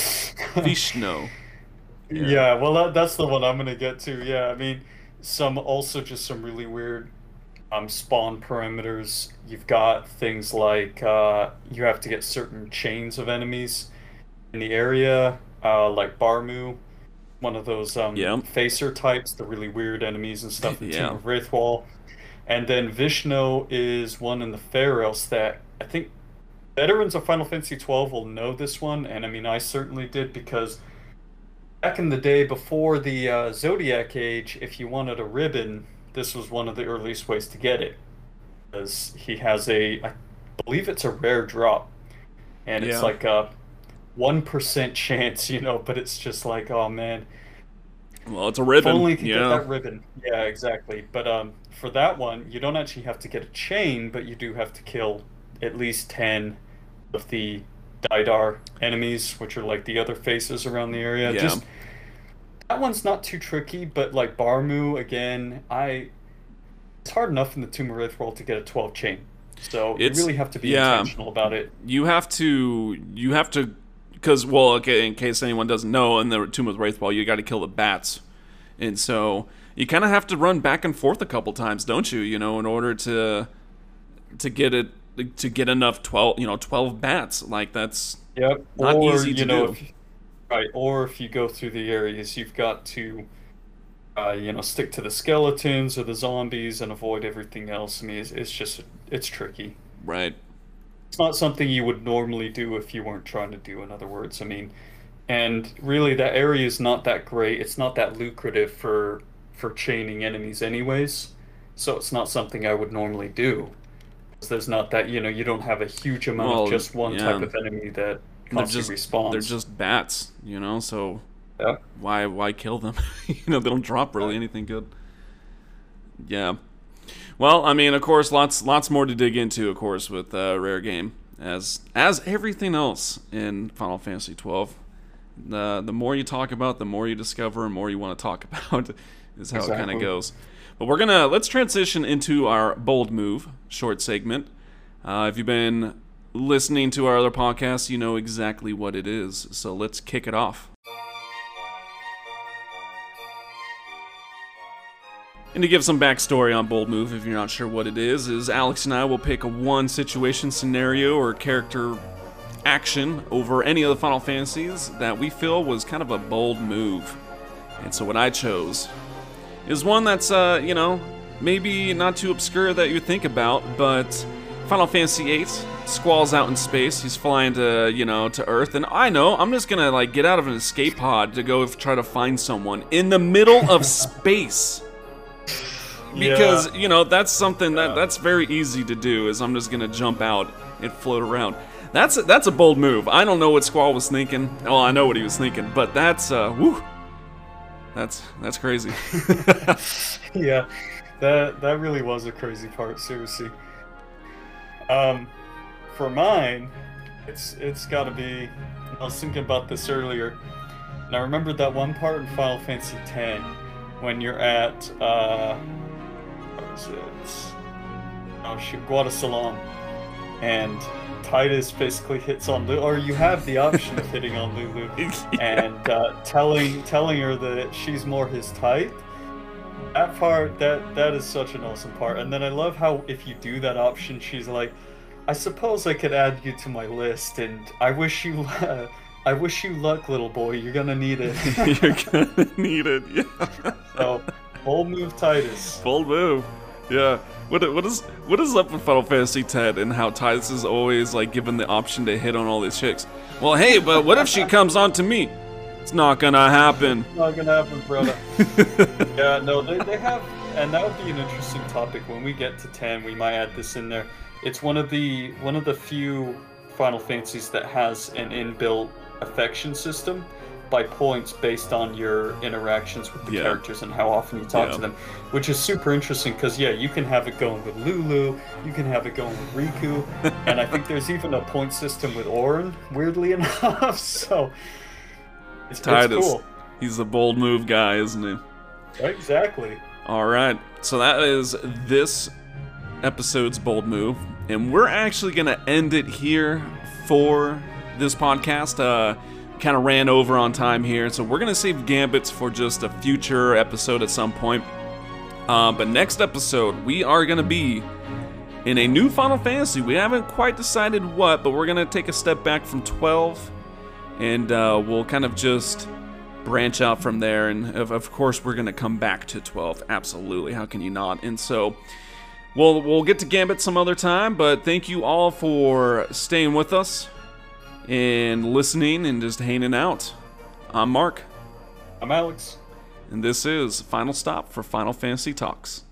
Vishnu. Yeah. yeah, well, that, that's the one I'm gonna get to. Yeah, I mean. Some also just some really weird um, spawn parameters. You've got things like uh, you have to get certain chains of enemies in the area, uh, like Barmu, one of those um, yeah. facer types, the really weird enemies and stuff in yeah. Tomb of Wraithwall. And then Vishnu is one in the Pharos that I think veterans of Final Fantasy twelve will know this one, and I mean I certainly did, because back in the day, before the uh, Zodiac Age, if you wanted a ribbon, this was one of the earliest ways to get it. Because he has a, I believe it's a rare drop. And it's yeah. like a one percent chance, you know, but it's just like, oh man. Well, it's a ribbon. If only you could yeah. get that ribbon. Yeah, exactly. But um, for that one, you don't actually have to get a chain, but you do have to kill at least ten of the Didar enemies, which are like the other faces around the area. Yeah. Just that one's not too tricky, but like Barmu again, I it's hard enough in the Tomb of Wraithwall to get a twelve chain. So it's, you really have to be yeah, intentional about it. You have to you have to because well, okay, in case anyone doesn't know, in the Tomb of Wraithwall, you got to kill the bats, and so you kind of have to run back and forth a couple times, don't you? You know, in order to to get it. To get enough twelve, you know, twelve bats, like that's yep. not or, easy to you know, do. If, right, or if you go through the areas, you've got to, uh, you know, stick to the skeletons or the zombies and avoid everything else. I mean, it's, it's just it's tricky. Right. It's not something you would normally do if you weren't trying to do. In other words, I mean, and really that area is not that great. It's not that lucrative for for chaining enemies, anyways. So it's not something I would normally do. There's not that, you know, you don't have a huge amount well, of just one yeah. type of enemy that constantly just, respawns. They're just bats, you know, so yeah. why why kill them? You know, they don't drop really anything good. Yeah. Well, I mean, of course, lots lots more to dig into, of course, with uh, Rare Game, as as everything else in Final Fantasy twelve. The the more you talk about, the more you discover, and more you want to talk about, is how exactly. it kind of goes. But we're gonna let's transition into our bold move short segment. Uh, if you've been listening to our other podcasts, you know exactly what it is. So let's kick it off. And to give some backstory on Bold Move, if you're not sure what it is, is Alex and I will pick a one situation, scenario, or character action over any of the Final Fantasies that we feel was kind of a bold move. And so what I chose is one that's, uh, you know, maybe not too obscure that you think about, but Final Fantasy eight, Squall's out in space, he's flying to, you know, to Earth, and I know, I'm just gonna, like, get out of an escape pod to go try to find someone in the middle of space. Because, yeah. you know, that's something that, that's very easy to do, is I'm just gonna jump out and float around. That's a, that's a bold move. I don't know what Squall was thinking. Well, I know what he was thinking, but that's uh, woo, that's that's crazy. Yeah, that that really was a crazy part. Seriously. Um, for mine, it's it's got to be. I was thinking about this earlier, and I remembered that one part in Final Fantasy X when you're at uh, what is it? Oh shoot, Guadasalam, and Titus basically hits on Lulu, or you have the option of hitting on Lulu, Yeah. and uh, telling telling her that she's more his type. That part, that that is such an awesome part. And then I love how if you do that option, she's like, "I suppose I could add you to my list, and I wish you, uh, I wish you luck, little boy. You're gonna need it." You're gonna need it. Yeah. So, bold move, Titus. Bold move. Yeah. What what is what is up with Final Fantasy X and how Titus is always like given the option to hit on all these chicks? Well, hey, but what if she comes on to me? It's not gonna happen. Not gonna happen, brother. Yeah, no, they, they have, and that would be an interesting topic when we get to ten. We might add this in there. It's one of the one of the few Final Fantasies that has an inbuilt affection system by points based on your interactions with the Yeah. characters and how often you talk Yeah. to them, which is super interesting because yeah, you can have it going with Lulu, you can have it going with Riku, and I think there's even a point system with Auron, weirdly enough. So it's, it's Titus. cool. He's a bold move guy, isn't he? Exactly. All right. So that is this episode's bold move, and we're actually gonna end it here for this podcast. Uh, kind of ran over on time here, so we're gonna save Gambits for just a future episode at some point. Uh, but next episode, we are gonna be in a new Final Fantasy. We haven't quite decided what, but we're gonna take a step back from twelve, and uh, we'll kind of just branch out from there. And of, of course, we're gonna come back to twelve. Absolutely, how can you not? And so we'll we'll get to Gambit some other time. But thank you all for staying with us and listening and just hanging out. I'm Mark, I'm Alex. and this is Final Stop for Final Fantasy Talks.